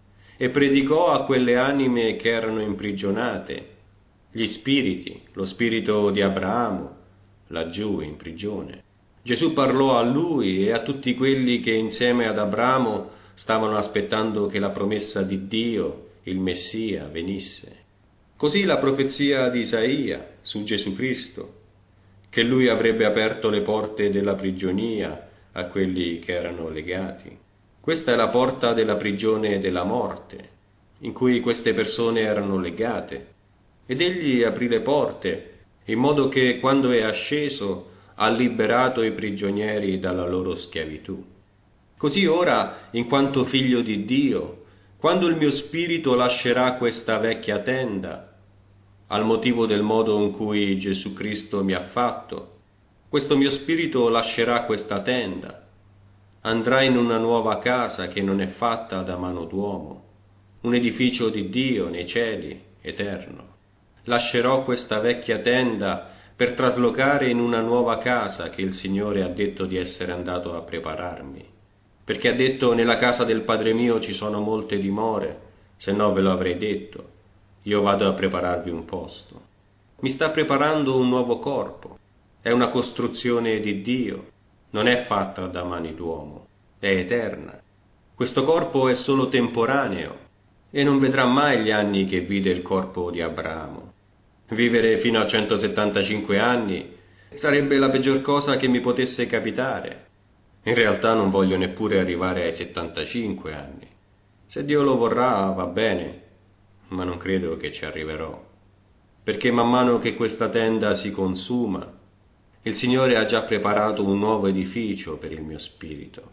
e predicò a quelle anime che erano imprigionate, gli spiriti, lo spirito di Abramo, laggiù in prigione. Gesù parlò a lui e a tutti quelli che insieme ad Abramo stavano aspettando che la promessa di Dio, il Messia, venisse. Così la profezia di Isaia su Gesù Cristo, che lui avrebbe aperto le porte della prigionia a quelli che erano legati. Questa è la porta della prigione della morte, in cui queste persone erano legate, ed egli aprì le porte, in modo che quando è asceso ha liberato i prigionieri dalla loro schiavitù. Così ora, in quanto figlio di Dio, quando il mio spirito lascerà questa vecchia tenda, al motivo del modo in cui Gesù Cristo mi ha fatto, questo mio spirito lascerà questa tenda, andrà in una nuova casa che non è fatta da mano d'uomo, un edificio di Dio nei cieli, eterno. Lascerò questa vecchia tenda per traslocare in una nuova casa che il Signore ha detto di essere andato a prepararmi, perché ha detto: nella casa del Padre mio ci sono molte dimore, se no ve lo avrei detto, io vado a prepararvi un posto. Mi sta preparando un nuovo corpo, è una costruzione di Dio, non è fatta da mani d'uomo, è eterna. Questo corpo è solo temporaneo e non vedrà mai gli anni che vide il corpo di Abramo. Vivere fino a 175 anni sarebbe la peggior cosa che mi potesse capitare. In realtà non voglio neppure arrivare ai 75 anni. Se Dio lo vorrà va bene, ma non credo che ci arriverò, perché man mano che questa tenda si consuma, il Signore ha già preparato un nuovo edificio per il mio spirito,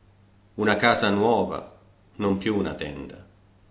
una casa nuova, non più una tenda.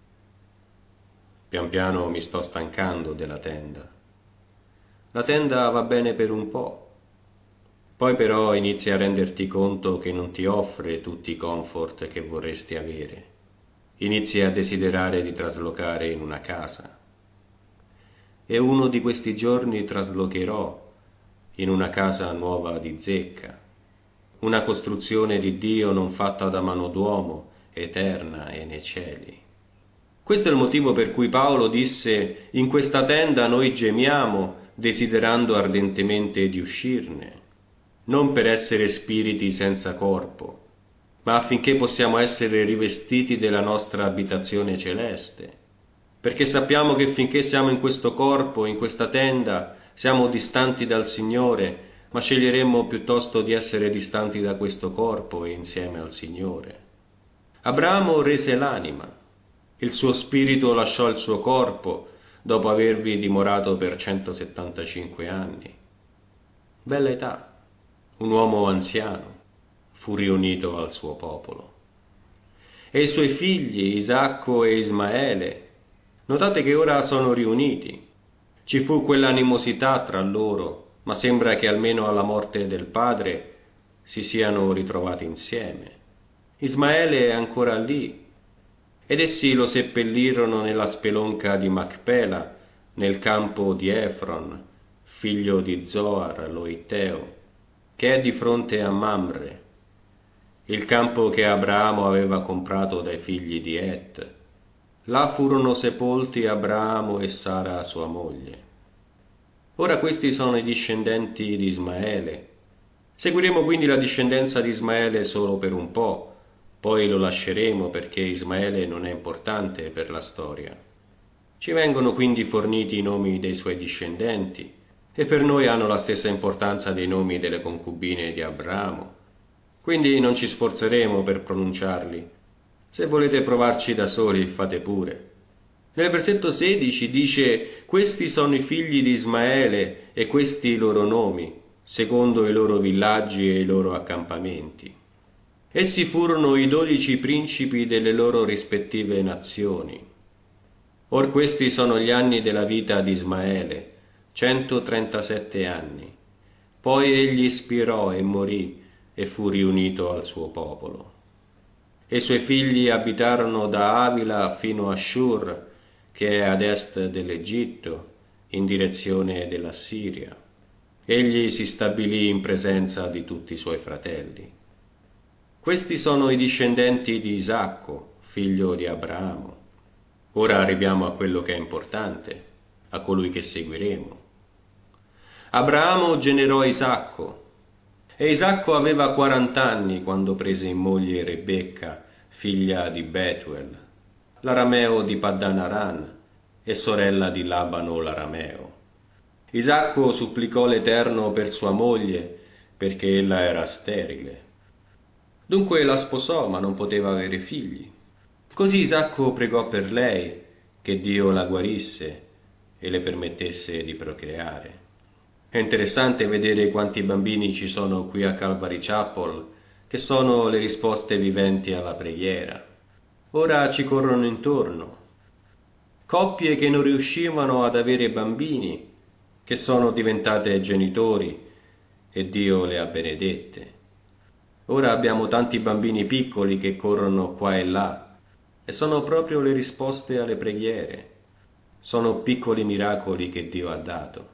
Pian piano mi sto stancando della tenda. La tenda va bene per un po', poi però inizi a renderti conto che non ti offre tutti i comfort che vorresti avere. Inizi a desiderare di traslocare in una casa. E uno di questi giorni traslocherò in una casa nuova di zecca, una costruzione di Dio non fatta da mano d'uomo, eterna e nei cieli. Questo è il motivo per cui Paolo disse: in questa tenda noi gemiamo, desiderando ardentemente di uscirne, non per essere spiriti senza corpo, ma affinché possiamo essere rivestiti della nostra abitazione celeste, perché sappiamo che finché siamo in questo corpo, in questa tenda, siamo distanti dal Signore, ma sceglieremmo piuttosto di essere distanti da questo corpo e insieme al Signore. Abramo rese l'anima, il suo spirito lasciò il suo corpo dopo avervi dimorato per 175 anni. Bella età, un uomo anziano, fu riunito al suo popolo. E i suoi figli, Isacco e Ismaele, notate che ora sono riuniti. Ci fu quell'animosità tra loro, ma sembra che almeno alla morte del padre si siano ritrovati insieme. Ismaele è ancora lì, ed essi lo seppellirono nella spelonca di Macpela, nel campo di Efron, figlio di Zoar lo Itteo, che è di fronte a Mamre, il campo che Abramo aveva comprato dai figli di Et. Là furono sepolti Abramo e Sara sua moglie. Ora questi sono i discendenti di Ismaele. Seguiremo quindi la discendenza di Ismaele solo per un po', poi lo lasceremo perché Ismaele non è importante per la storia. Ci vengono quindi forniti i nomi dei suoi discendenti, e per noi hanno la stessa importanza dei nomi delle concubine di Abramo. Quindi non ci sforzeremo per pronunciarli. Se volete provarci da soli, fate pure. Nel versetto 16 dice: questi sono i figli di Ismaele e questi i loro nomi, secondo i loro villaggi e i loro accampamenti. Essi furono i 12 principi delle loro rispettive nazioni. Or questi sono gli anni della vita di Ismaele, 137 anni. Poi egli spirò e morì e fu riunito al suo popolo. E i suoi figli abitarono da Avila fino a Shur, che è ad est dell'Egitto, in direzione della Siria. Egli si stabilì in presenza di tutti i suoi fratelli. Questi sono i discendenti di Isacco, figlio di Abramo. Ora arriviamo a quello che è importante, a colui che seguiremo. Abramo generò Isacco, e Isacco aveva 40 anni quando prese in moglie Rebecca, figlia di Betuel, l'arameo di Paddan Aram e sorella di Labano l'arameo. Isacco supplicò l'Eterno per sua moglie, perché ella era sterile. Dunque la sposò, ma non poteva avere figli. Così Isacco pregò per lei, che Dio la guarisse e le permettesse di procreare. È interessante vedere quanti bambini ci sono qui a Calvary Chapel, che sono le risposte viventi alla preghiera. Ora ci corrono intorno. Coppie che non riuscivano ad avere bambini, che sono diventate genitori e Dio le ha benedette. Ora abbiamo tanti bambini piccoli che corrono qua e là, e sono proprio le risposte alle preghiere. Sono piccoli miracoli che Dio ha dato.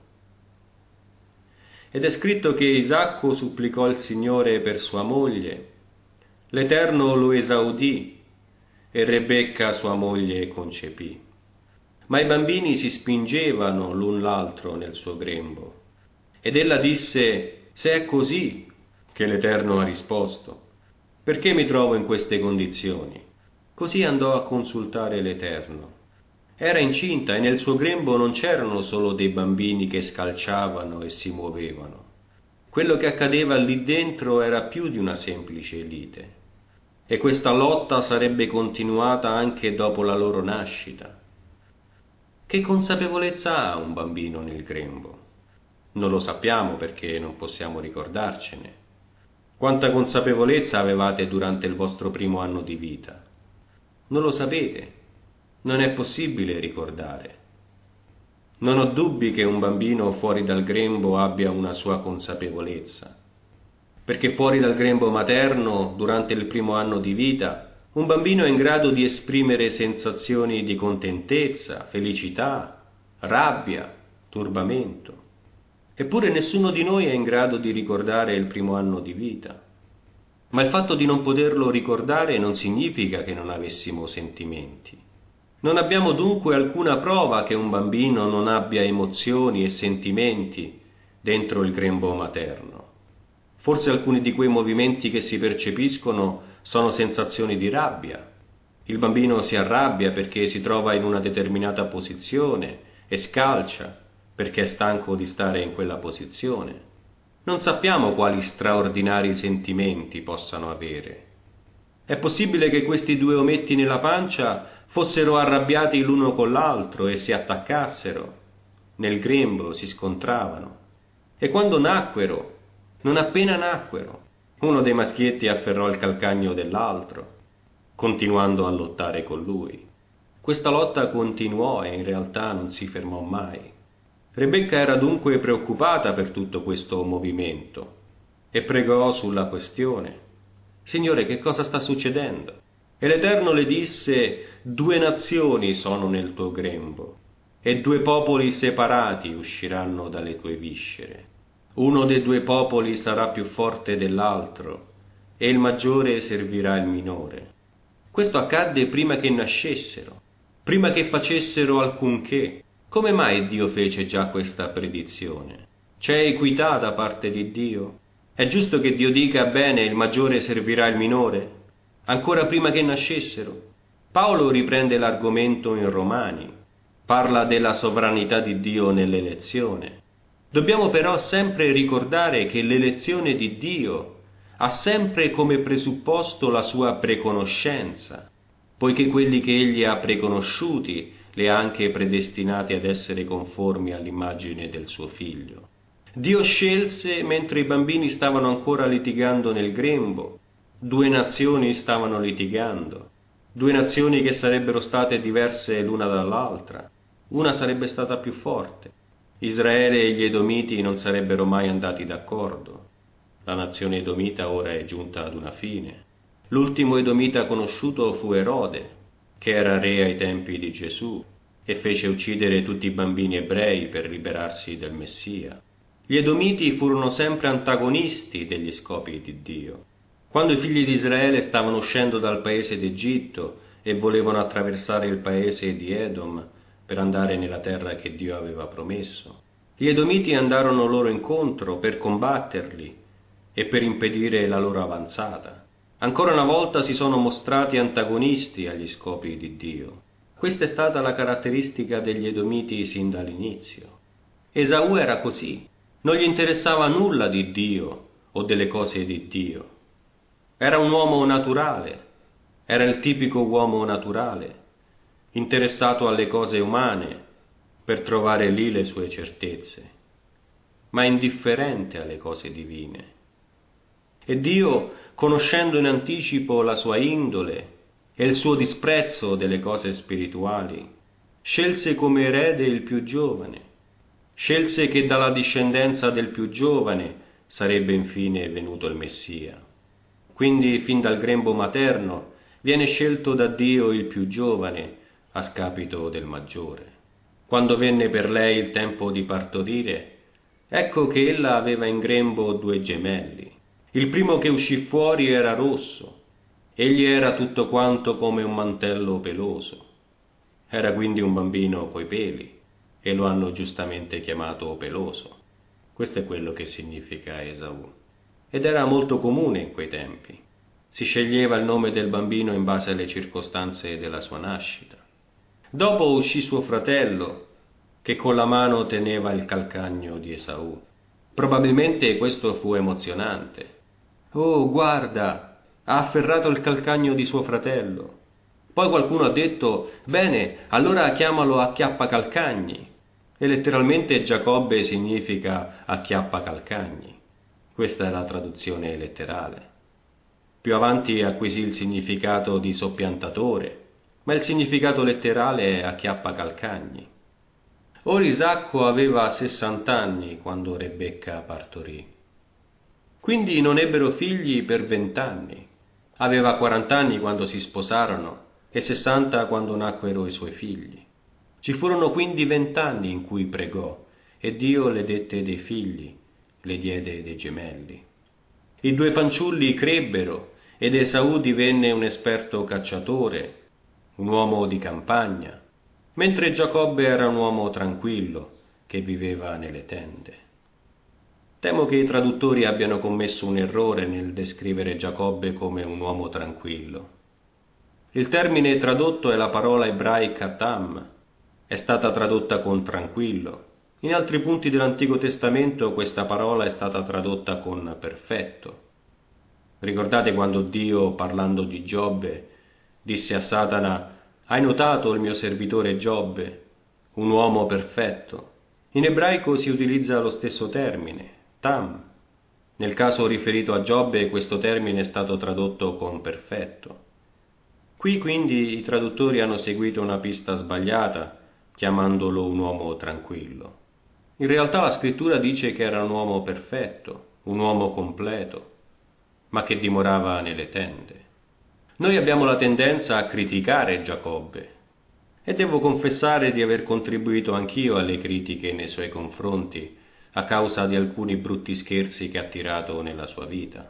Ed è scritto che Isacco supplicò il Signore per sua moglie. L'Eterno lo esaudì e Rebecca sua moglie concepì. Ma i bambini si spingevano l'un l'altro nel suo grembo. Ed ella disse: se è così, che l'Eterno ha risposto, perché mi trovo in queste condizioni? Così andò a consultare l'Eterno. Era incinta e nel suo grembo non c'erano solo dei bambini che scalciavano e si muovevano. Quello che accadeva lì dentro era più di una semplice lite. E questa lotta sarebbe continuata anche dopo la loro nascita. Che consapevolezza ha un bambino nel grembo? Non lo sappiamo perché non possiamo ricordarcene. Quanta consapevolezza avevate durante il vostro primo anno di vita? Non lo sapete. Non è possibile ricordare. Non ho dubbi che un bambino fuori dal grembo abbia una sua consapevolezza, perché fuori dal grembo materno, durante il primo anno di vita, un bambino è in grado di esprimere sensazioni di contentezza, felicità, rabbia, turbamento. Eppure nessuno di noi è in grado di ricordare il primo anno di vita. Ma il fatto di non poterlo ricordare non significa che non avessimo sentimenti. Non abbiamo dunque alcuna prova che un bambino non abbia emozioni e sentimenti dentro il grembo materno. Forse alcuni di quei movimenti che si percepiscono sono sensazioni di rabbia. Il bambino si arrabbia perché si trova in una determinata posizione e scalcia perché è stanco di stare in quella posizione. Non sappiamo quali straordinari sentimenti possano avere. È possibile che questi due ometti nella pancia fossero arrabbiati l'uno con l'altro e si attaccassero. Nel grembo si scontravano. E quando nacquero, non appena nacquero, uno dei maschietti afferrò il calcagno dell'altro, continuando a lottare con lui. Questa lotta continuò e in realtà non si fermò mai. Rebecca era dunque preoccupata per tutto questo movimento e pregò sulla questione. Signore, che cosa sta succedendo? E l'Eterno le disse: 2 nazioni sono nel tuo grembo, e 2 popoli separati usciranno dalle tue viscere. Uno dei 2 popoli sarà più forte dell'altro, e il maggiore servirà il minore. Questo accadde prima che nascessero, prima che facessero alcunché. Come mai Dio fece già questa predizione? C'è equità da parte di Dio? È giusto che Dio dica: bene, il maggiore servirà il minore? ancora prima che nascessero. Paolo riprende l'argomento in Romani, parla della sovranità di Dio nell'elezione. Dobbiamo però sempre ricordare che l'elezione di Dio ha sempre come presupposto la sua preconoscenza, poiché quelli che egli ha preconosciuti li ha anche predestinati ad essere conformi all'immagine del suo figlio. Dio scelse mentre i bambini stavano ancora litigando nel grembo, 2 nazioni stavano litigando, 2 nazioni che sarebbero state diverse l'una dall'altra, una sarebbe stata più forte. Israele e gli Edomiti non sarebbero mai andati d'accordo. La nazione edomita ora è giunta ad una fine. L'ultimo edomita conosciuto fu Erode, che era re ai tempi di Gesù, e fece uccidere tutti i bambini ebrei per liberarsi del Messia. Gli Edomiti furono sempre antagonisti degli scopi di Dio. Quando i figli di Israele stavano uscendo dal paese d'Egitto e volevano attraversare il paese di Edom per andare nella terra che Dio aveva promesso, gli Edomiti andarono loro incontro per combatterli e per impedire la loro avanzata. Ancora una volta si sono mostrati antagonisti agli scopi di Dio. Questa è stata la caratteristica degli Edomiti sin dall'inizio. Esaù era così. Non gli interessava nulla di Dio o delle cose di Dio. Era un uomo naturale, era il tipico uomo naturale, interessato alle cose umane per trovare lì le sue certezze, ma indifferente alle cose divine. E Dio, conoscendo in anticipo la sua indole e il suo disprezzo delle cose spirituali, scelse come erede il più giovane. Scelse che dalla discendenza del più giovane sarebbe infine venuto il Messia. Quindi fin dal grembo materno viene scelto da Dio il più giovane a scapito del maggiore. Quando venne per lei il tempo di partorire, ecco che ella aveva in grembo 2 gemelli. Il primo che uscì fuori era rosso, egli era tutto quanto come un mantello peloso. Era quindi un bambino coi peli, e lo hanno giustamente chiamato peloso. Questo è quello che significa Esaù. Ed era molto comune in quei tempi. Si sceglieva il nome del bambino in base alle circostanze della sua nascita. Dopo uscì suo fratello, che con la mano teneva il calcagno di Esaù. Probabilmente questo fu emozionante. Oh, guarda, ha afferrato il calcagno di suo fratello. Poi qualcuno ha detto, bene, allora chiamalo acchiappacalcagni. E letteralmente Giacobbe significa acchiappacalcagni. Questa è la traduzione letterale. Più avanti acquisì il significato di soppiantatore, ma il significato letterale è acchiappacalcagni. Ora Isacco aveva 60 anni quando Rebecca partorì. Quindi non ebbero figli per 20 anni. Aveva 40 anni quando si sposarono e 60 quando nacquero i suoi figli. Ci furono quindi 20 anni in cui pregò e Dio le dette dei figli, le diede dei gemelli. I 2 fanciulli crebbero ed Esaù divenne un esperto cacciatore, un uomo di campagna, mentre Giacobbe era un uomo tranquillo che viveva nelle tende. Temo che i traduttori abbiano commesso un errore nel descrivere Giacobbe come un uomo tranquillo. Il termine tradotto è la parola ebraica tam, è stata tradotta con tranquillo. In altri punti dell'Antico Testamento questa parola è stata tradotta con perfetto. Ricordate quando Dio, parlando di Giobbe, disse a Satana: «Hai notato il mio servitore Giobbe, un uomo perfetto?» In ebraico si utilizza lo stesso termine, tam. Nel caso riferito a Giobbe questo termine è stato tradotto con perfetto. Qui quindi i traduttori hanno seguito una pista sbagliata, chiamandolo un uomo tranquillo. In realtà la scrittura dice che era un uomo perfetto, un uomo completo, ma che dimorava nelle tende. Noi abbiamo la tendenza a criticare Giacobbe, e devo confessare di aver contribuito anch'io alle critiche nei suoi confronti a causa di alcuni brutti scherzi che ha tirato nella sua vita.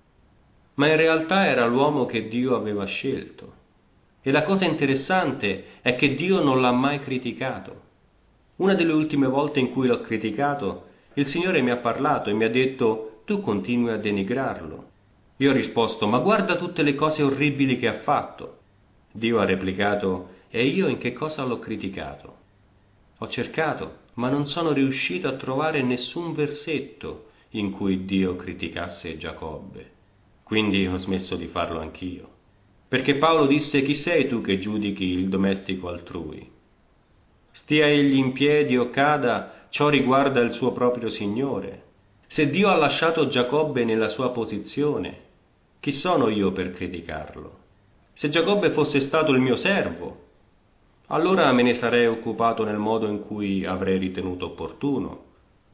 Ma in realtà era l'uomo che Dio aveva scelto. E la cosa interessante è che Dio non l'ha mai criticato. Una delle ultime volte in cui l'ho criticato, il Signore mi ha parlato e mi ha detto: tu continui a denigrarlo. Io ho risposto: ma guarda tutte le cose orribili che ha fatto. Dio ha replicato: e io in che cosa l'ho criticato? Ho cercato, ma non sono riuscito a trovare nessun versetto in cui Dio criticasse Giacobbe. Quindi ho smesso di farlo anch'io. Perché Paolo disse: chi sei tu che giudichi il domestico altrui? Stia egli in piedi o cada, ciò riguarda il suo proprio Signore. Se Dio ha lasciato Giacobbe nella sua posizione, chi sono io per criticarlo? Se Giacobbe fosse stato il mio servo, allora me ne sarei occupato nel modo in cui avrei ritenuto opportuno.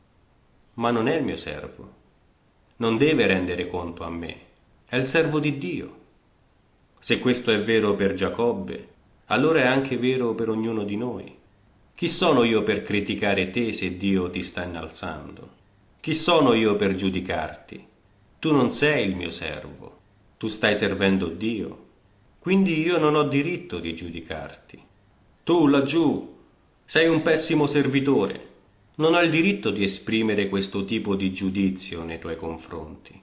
Ma non è il mio servo. Non deve rendere conto a me. È il servo di Dio. Se questo è vero per Giacobbe, allora è anche vero per ognuno di noi. Chi sono io per criticare te se Dio ti sta innalzando? Chi sono io per giudicarti? Tu non sei il mio servo, tu stai servendo Dio, quindi io non ho diritto di giudicarti. Tu laggiù sei un pessimo servitore, non hai il diritto di esprimere questo tipo di giudizio nei tuoi confronti.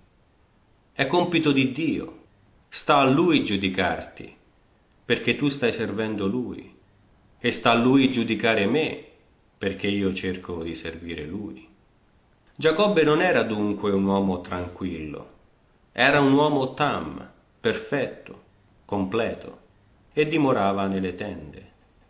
È compito di Dio, sta a Lui giudicarti, perché tu stai servendo Lui, e sta a Lui giudicare me, perché io cerco di servire Lui. Giacobbe non era dunque un uomo tranquillo, era un uomo tam, perfetto, completo, e dimorava nelle tende.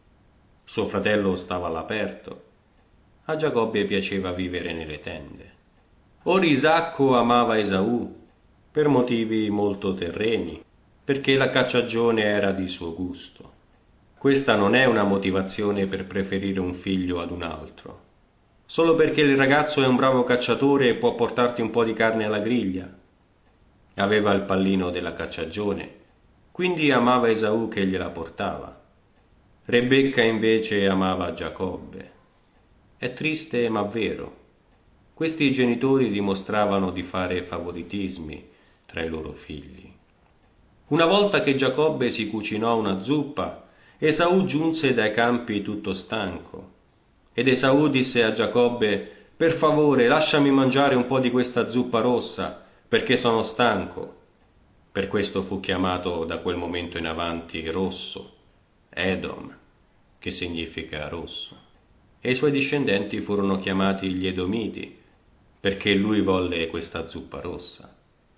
Suo fratello stava all'aperto. A Giacobbe piaceva vivere nelle tende. Ora Isacco amava Esaù per motivi molto terreni, perché la cacciagione era di suo gusto. Questa non è una motivazione per preferire un figlio ad un altro. Solo perché il ragazzo è un bravo cacciatore può portarti un po' di carne alla griglia. Aveva il pallino della cacciagione, quindi amava Esaù che gliela portava. Rebecca invece amava Giacobbe. È triste ma vero. Questi genitori dimostravano di fare favoritismi tra i loro figli. Una volta che Giacobbe si cucinò una zuppa, Esaù giunse dai campi tutto stanco. Ed Esaù disse a Giacobbe: per favore, lasciami mangiare un po' di questa zuppa rossa, perché sono stanco. Per questo fu chiamato da quel momento in avanti Rosso, Edom, che significa rosso. E i suoi discendenti furono chiamati gli Edomiti, perché lui volle questa zuppa rossa.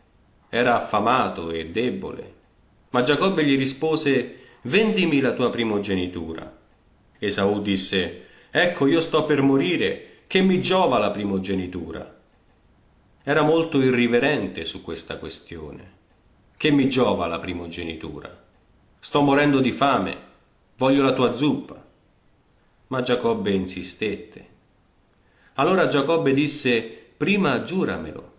Era affamato e debole, ma Giacobbe gli rispose: vendimi la tua primogenitura. Esaù disse: ecco, io sto per morire, che mi giova la primogenitura? Era molto irriverente su questa questione. Che mi giova la primogenitura? Sto morendo di fame, voglio la tua zuppa. Ma Giacobbe insistette. Allora Giacobbe disse: prima giuramelo.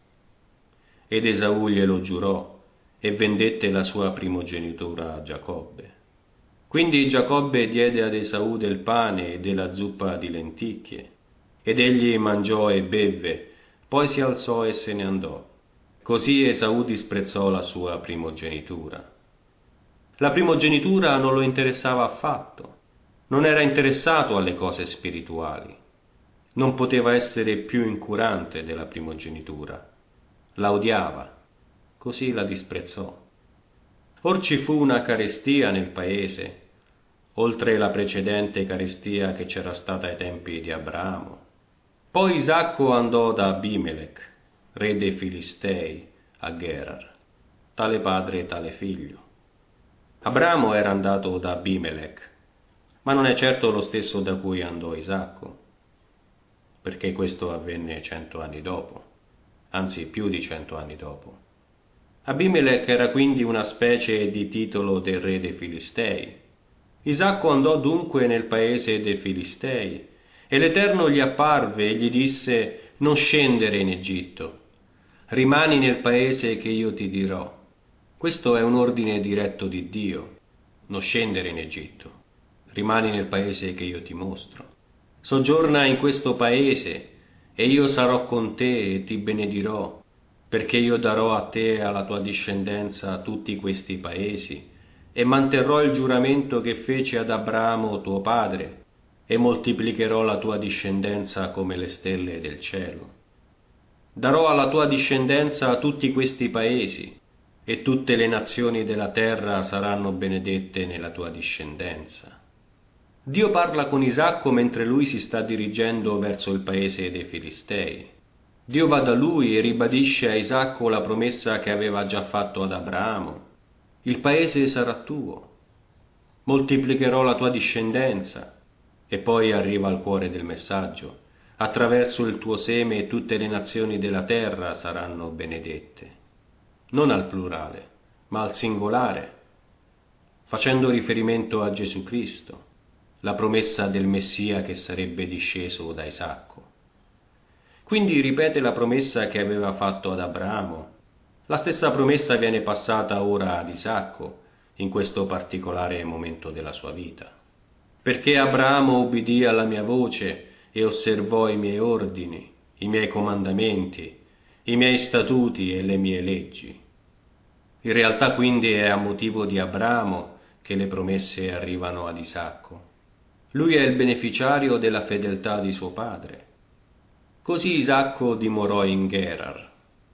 Ed Esaù glielo giurò e vendette la sua primogenitura a Giacobbe. Quindi Giacobbe diede ad Esaù del pane e della zuppa di lenticchie, ed egli mangiò e bevve, poi si alzò e se ne andò. Così Esaù disprezzò la sua primogenitura. La primogenitura non lo interessava affatto, non era interessato alle cose spirituali, non poteva essere più incurante della primogenitura. La odiava, così la disprezzò. Or ci fu una carestia nel paese, oltre la precedente carestia che c'era stata ai tempi di Abramo. Poi Isacco andò da Abimelech, re dei Filistei, a Gerar, tale padre e tale figlio. Abramo era andato da Abimelech, ma non è certo lo stesso da cui andò Isacco, perché questo avvenne 100 anni dopo, anzi più di 100 anni dopo. Abimelech era quindi una specie di titolo del re dei Filistei. Isacco andò dunque nel paese dei Filistei, e l'Eterno gli apparve e gli disse: non scendere in Egitto, rimani nel paese che io ti dirò. Questo è un ordine diretto di Dio: non scendere in Egitto, rimani nel paese che io ti mostro. Soggiorna in questo paese, e io sarò con te e ti benedirò, perché io darò a te e alla tua discendenza tutti questi paesi, e manterrò il giuramento che feci ad Abramo tuo padre, e moltiplicherò la tua discendenza come le stelle del cielo. Darò alla tua discendenza tutti questi paesi, e tutte le nazioni della terra saranno benedette nella tua discendenza. Dio parla con Isacco mentre lui si sta dirigendo verso il paese dei Filistei. Dio va da lui e ribadisce a Isacco la promessa che aveva già fatto ad Abramo. Il paese sarà tuo, moltiplicherò la tua discendenza. E poi arriva al cuore del messaggio. Attraverso il tuo seme tutte le nazioni della terra saranno benedette. Non al plurale, ma al singolare, facendo riferimento a Gesù Cristo, la promessa del Messia che sarebbe disceso da Isacco. Quindi ripete la promessa che aveva fatto ad Abramo. La stessa promessa viene passata ora ad Isacco, in questo particolare momento della sua vita. Perché Abramo ubbidì alla mia voce e osservò i miei ordini, i miei comandamenti, i miei statuti e le mie leggi. In realtà quindi è a motivo di Abramo che le promesse arrivano ad Isacco. Lui è il beneficiario della fedeltà di suo padre. Così Isacco dimorò in Gerar.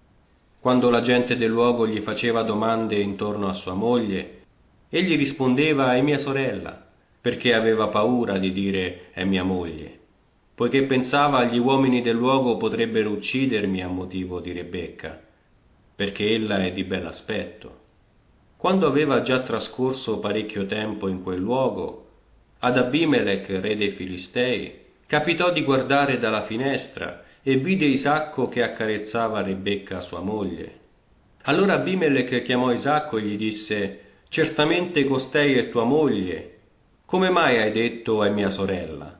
Quando la gente del luogo gli faceva domande intorno a sua moglie, egli rispondeva «È mia sorella», perché aveva paura di dire «È mia moglie», poiché pensava gli uomini del luogo potrebbero uccidermi a motivo di Rebecca, perché ella è di bell'aspetto. Quando aveva già trascorso parecchio tempo in quel luogo, ad Abimelech, re dei Filistei, capitò di guardare dalla finestra e vide Isacco che accarezzava Rebecca sua moglie. Allora Abimelech chiamò Isacco e gli disse: «Certamente costei è tua moglie. Come mai hai detto è mia sorella?»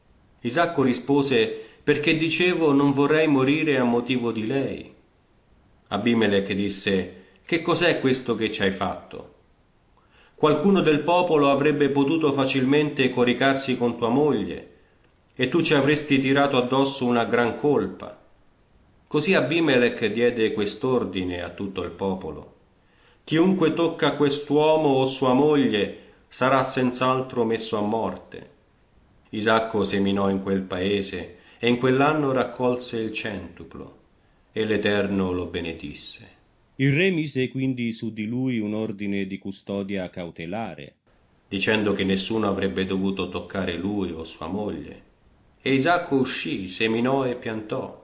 Isacco rispose: «Perché dicevo non vorrei morire a motivo di lei». Abimelech disse: «Che cos'è questo che ci hai fatto? Qualcuno del popolo avrebbe potuto facilmente coricarsi con tua moglie, e tu ci avresti tirato addosso una gran colpa». Così Abimelech diede quest'ordine a tutto il popolo: «Chiunque tocca quest'uomo o sua moglie sarà senz'altro messo a morte». Isacco seminò in quel paese e in quell'anno raccolse il centuplo, e l'Eterno lo benedisse. Il re mise quindi su di lui un ordine di custodia cautelare, dicendo che nessuno avrebbe dovuto toccare lui o sua moglie. E Isacco uscì, seminò e piantò.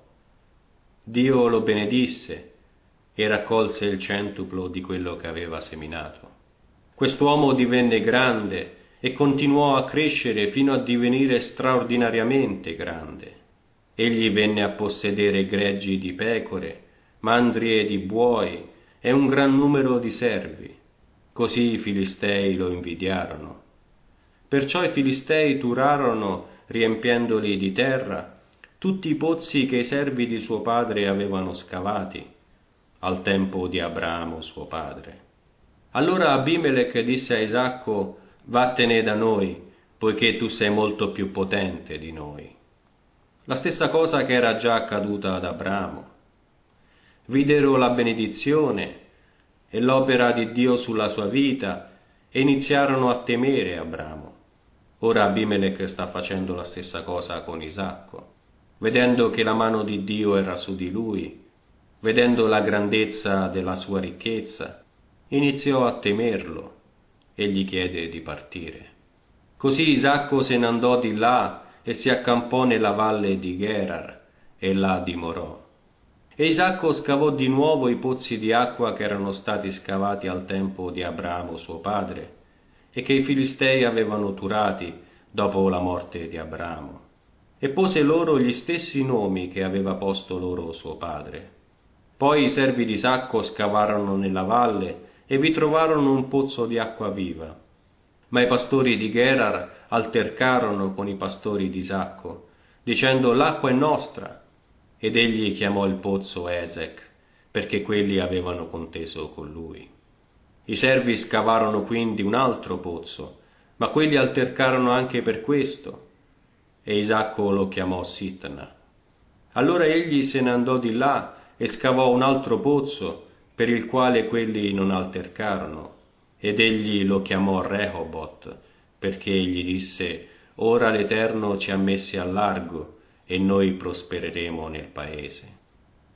Dio lo benedisse e raccolse il centuplo di quello che aveva seminato. Quest'uomo divenne grande e continuò a crescere fino a divenire straordinariamente grande. Egli venne a possedere greggi di pecore, mandrie di buoi e un gran numero di servi. Così i Filistei lo invidiarono. Perciò i Filistei turarono, riempiendoli di terra, tutti i pozzi che i servi di suo padre avevano scavati, al tempo di Abramo suo padre. Allora Abimelech disse a Isacco: «Vattene da noi, poiché tu sei molto più potente di noi». La stessa cosa che era già accaduta ad Abramo. Videro la benedizione e l'opera di Dio sulla sua vita e iniziarono a temere Abramo. Ora Abimelech sta facendo la stessa cosa con Isacco. Vedendo che la mano di Dio era su di lui, vedendo la grandezza della sua ricchezza, iniziò a temerlo e gli chiede di partire. Così Isacco se ne andò di là e si accampò nella valle di Gerar e là dimorò. E Isacco scavò di nuovo i pozzi di acqua che erano stati scavati al tempo di Abramo suo padre e che i Filistei avevano turati dopo la morte di Abramo, e pose loro gli stessi nomi che aveva posto loro suo padre. Poi i servi di Isacco scavarono nella valle e vi trovarono un pozzo di acqua viva. Ma i pastori di Gerar altercarono con i pastori di Isacco, dicendo: «L'acqua è nostra». Ed egli chiamò il pozzo Esec, perché quelli avevano conteso con lui. I servi scavarono quindi un altro pozzo, ma quelli altercarono anche per questo, e Isacco lo chiamò Sitna. Allora egli se ne andò di là e scavò un altro pozzo, per il quale quelli non altercarono, ed egli lo chiamò Rehoboth, perché egli disse: «Ora l'Eterno ci ha messi al largo, e noi prospereremo nel paese».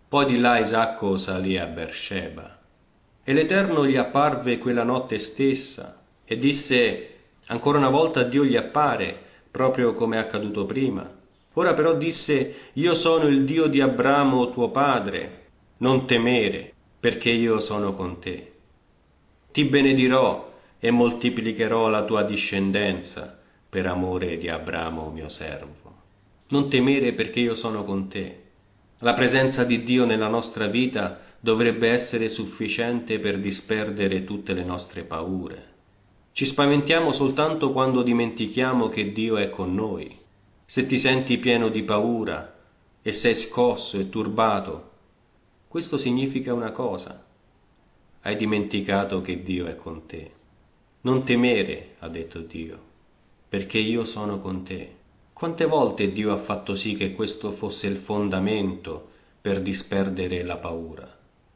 Poi di là Isacco salì a Beersheba. E l'Eterno gli apparve quella notte stessa e disse: ancora una volta Dio gli appare, proprio come è accaduto prima. Ora però disse: io sono il Dio di Abramo tuo padre, non temere, perché io sono con te. Ti benedirò e moltiplicherò la tua discendenza per amore di Abramo mio servo. Non temere, perché io sono con te. La presenza di Dio nella nostra vita dovrebbe essere sufficiente per disperdere tutte le nostre paure. Ci spaventiamo soltanto quando dimentichiamo che Dio è con noi. Se ti senti pieno di paura e sei scosso e turbato, questo significa una cosa: hai dimenticato che Dio è con te. Non temere, ha detto Dio, perché io sono con te. Quante volte Dio ha fatto sì che questo fosse il fondamento per disperdere la paura?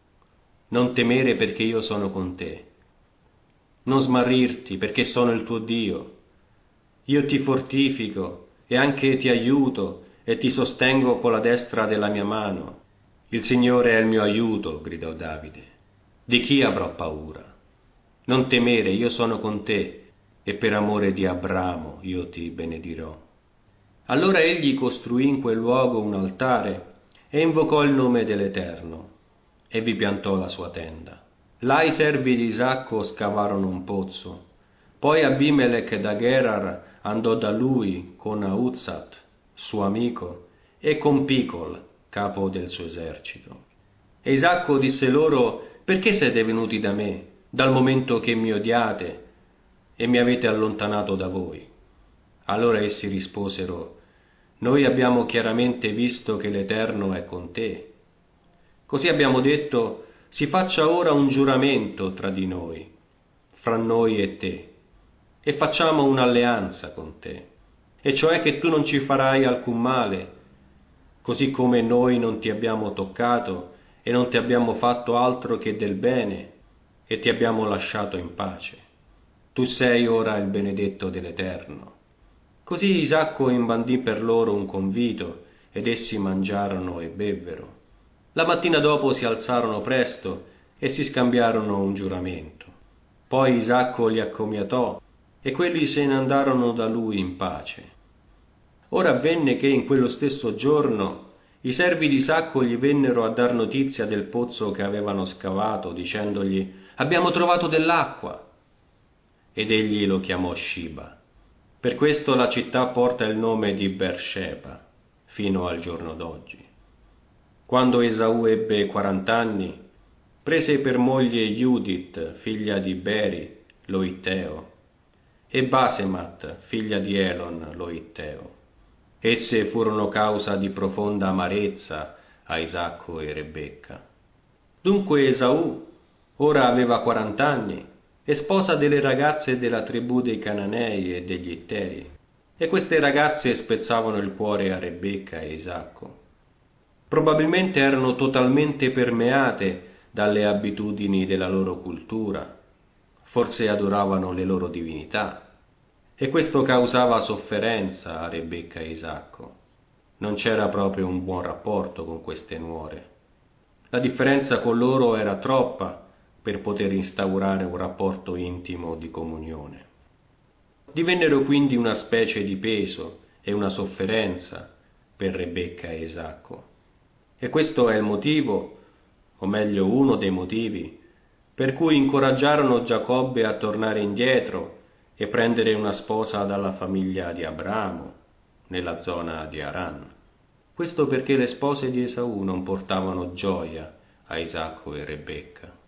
Non temere, perché io sono con te. Non smarrirti, perché sono il tuo Dio. Io ti fortifico e anche ti aiuto e ti sostengo con la destra della mia mano. Il Signore è il mio aiuto, gridò Davide. Di chi avrò paura? Non temere, io sono con te, e per amore di Abramo io ti benedirò. Allora egli costruì in quel luogo un altare e invocò il nome dell'Eterno, e vi piantò la sua tenda. Là i servi di Isacco scavarono un pozzo. Poi Abimelech da Gerar andò da lui con Ahuzat, suo amico, e con Picol, capo del suo esercito. E Isacco disse loro: perché siete venuti da me, dal momento che mi odiate e mi avete allontanato da voi? Allora essi risposero: noi abbiamo chiaramente visto che l'Eterno è con te. Così abbiamo detto: si faccia ora un giuramento tra di noi, fra noi e te, e facciamo un'alleanza con te, e cioè che tu non ci farai alcun male, così come noi non ti abbiamo toccato e non ti abbiamo fatto altro che del bene e ti abbiamo lasciato in pace. Tu sei ora il benedetto dell'Eterno. Così Isacco imbandì per loro un convito ed essi mangiarono e bevvero. La mattina dopo si alzarono presto e si scambiarono un giuramento. Poi Isacco li accomiatò e quelli se ne andarono da lui in pace. Ora avvenne che in quello stesso giorno i servi di Isacco gli vennero a dar notizia del pozzo che avevano scavato, dicendogli: abbiamo trovato dell'acqua. Ed egli lo chiamò Sciba. Per questo la città porta il nome di Beersheba fino al giorno d'oggi. Quando Esaù ebbe 40 anni, prese per moglie Judith, figlia di Beri, lo Itteo, e Basemat, figlia di Elon, lo Itteo. Esse furono causa di profonda amarezza a Isacco e Rebecca. Dunque Esaù ora aveva 40 anni e sposa delle ragazze della tribù dei Cananei e degli Ittei, e queste ragazze spezzavano il cuore a Rebecca e Isacco. Probabilmente erano totalmente permeate dalle abitudini della loro cultura, forse adoravano le loro divinità, e questo causava sofferenza a Rebecca e Isacco. Non c'era proprio un buon rapporto con queste nuore. La differenza con loro era troppa per poter instaurare un rapporto intimo di comunione. Divennero quindi una specie di peso e una sofferenza per Rebecca e Isacco. E questo è il motivo, o meglio uno dei motivi, per cui incoraggiarono Giacobbe a tornare indietro e prendere una sposa dalla famiglia di Abramo, nella zona di Aran. Questo perché le spose di Esaù non portavano gioia a Isacco e Rebecca.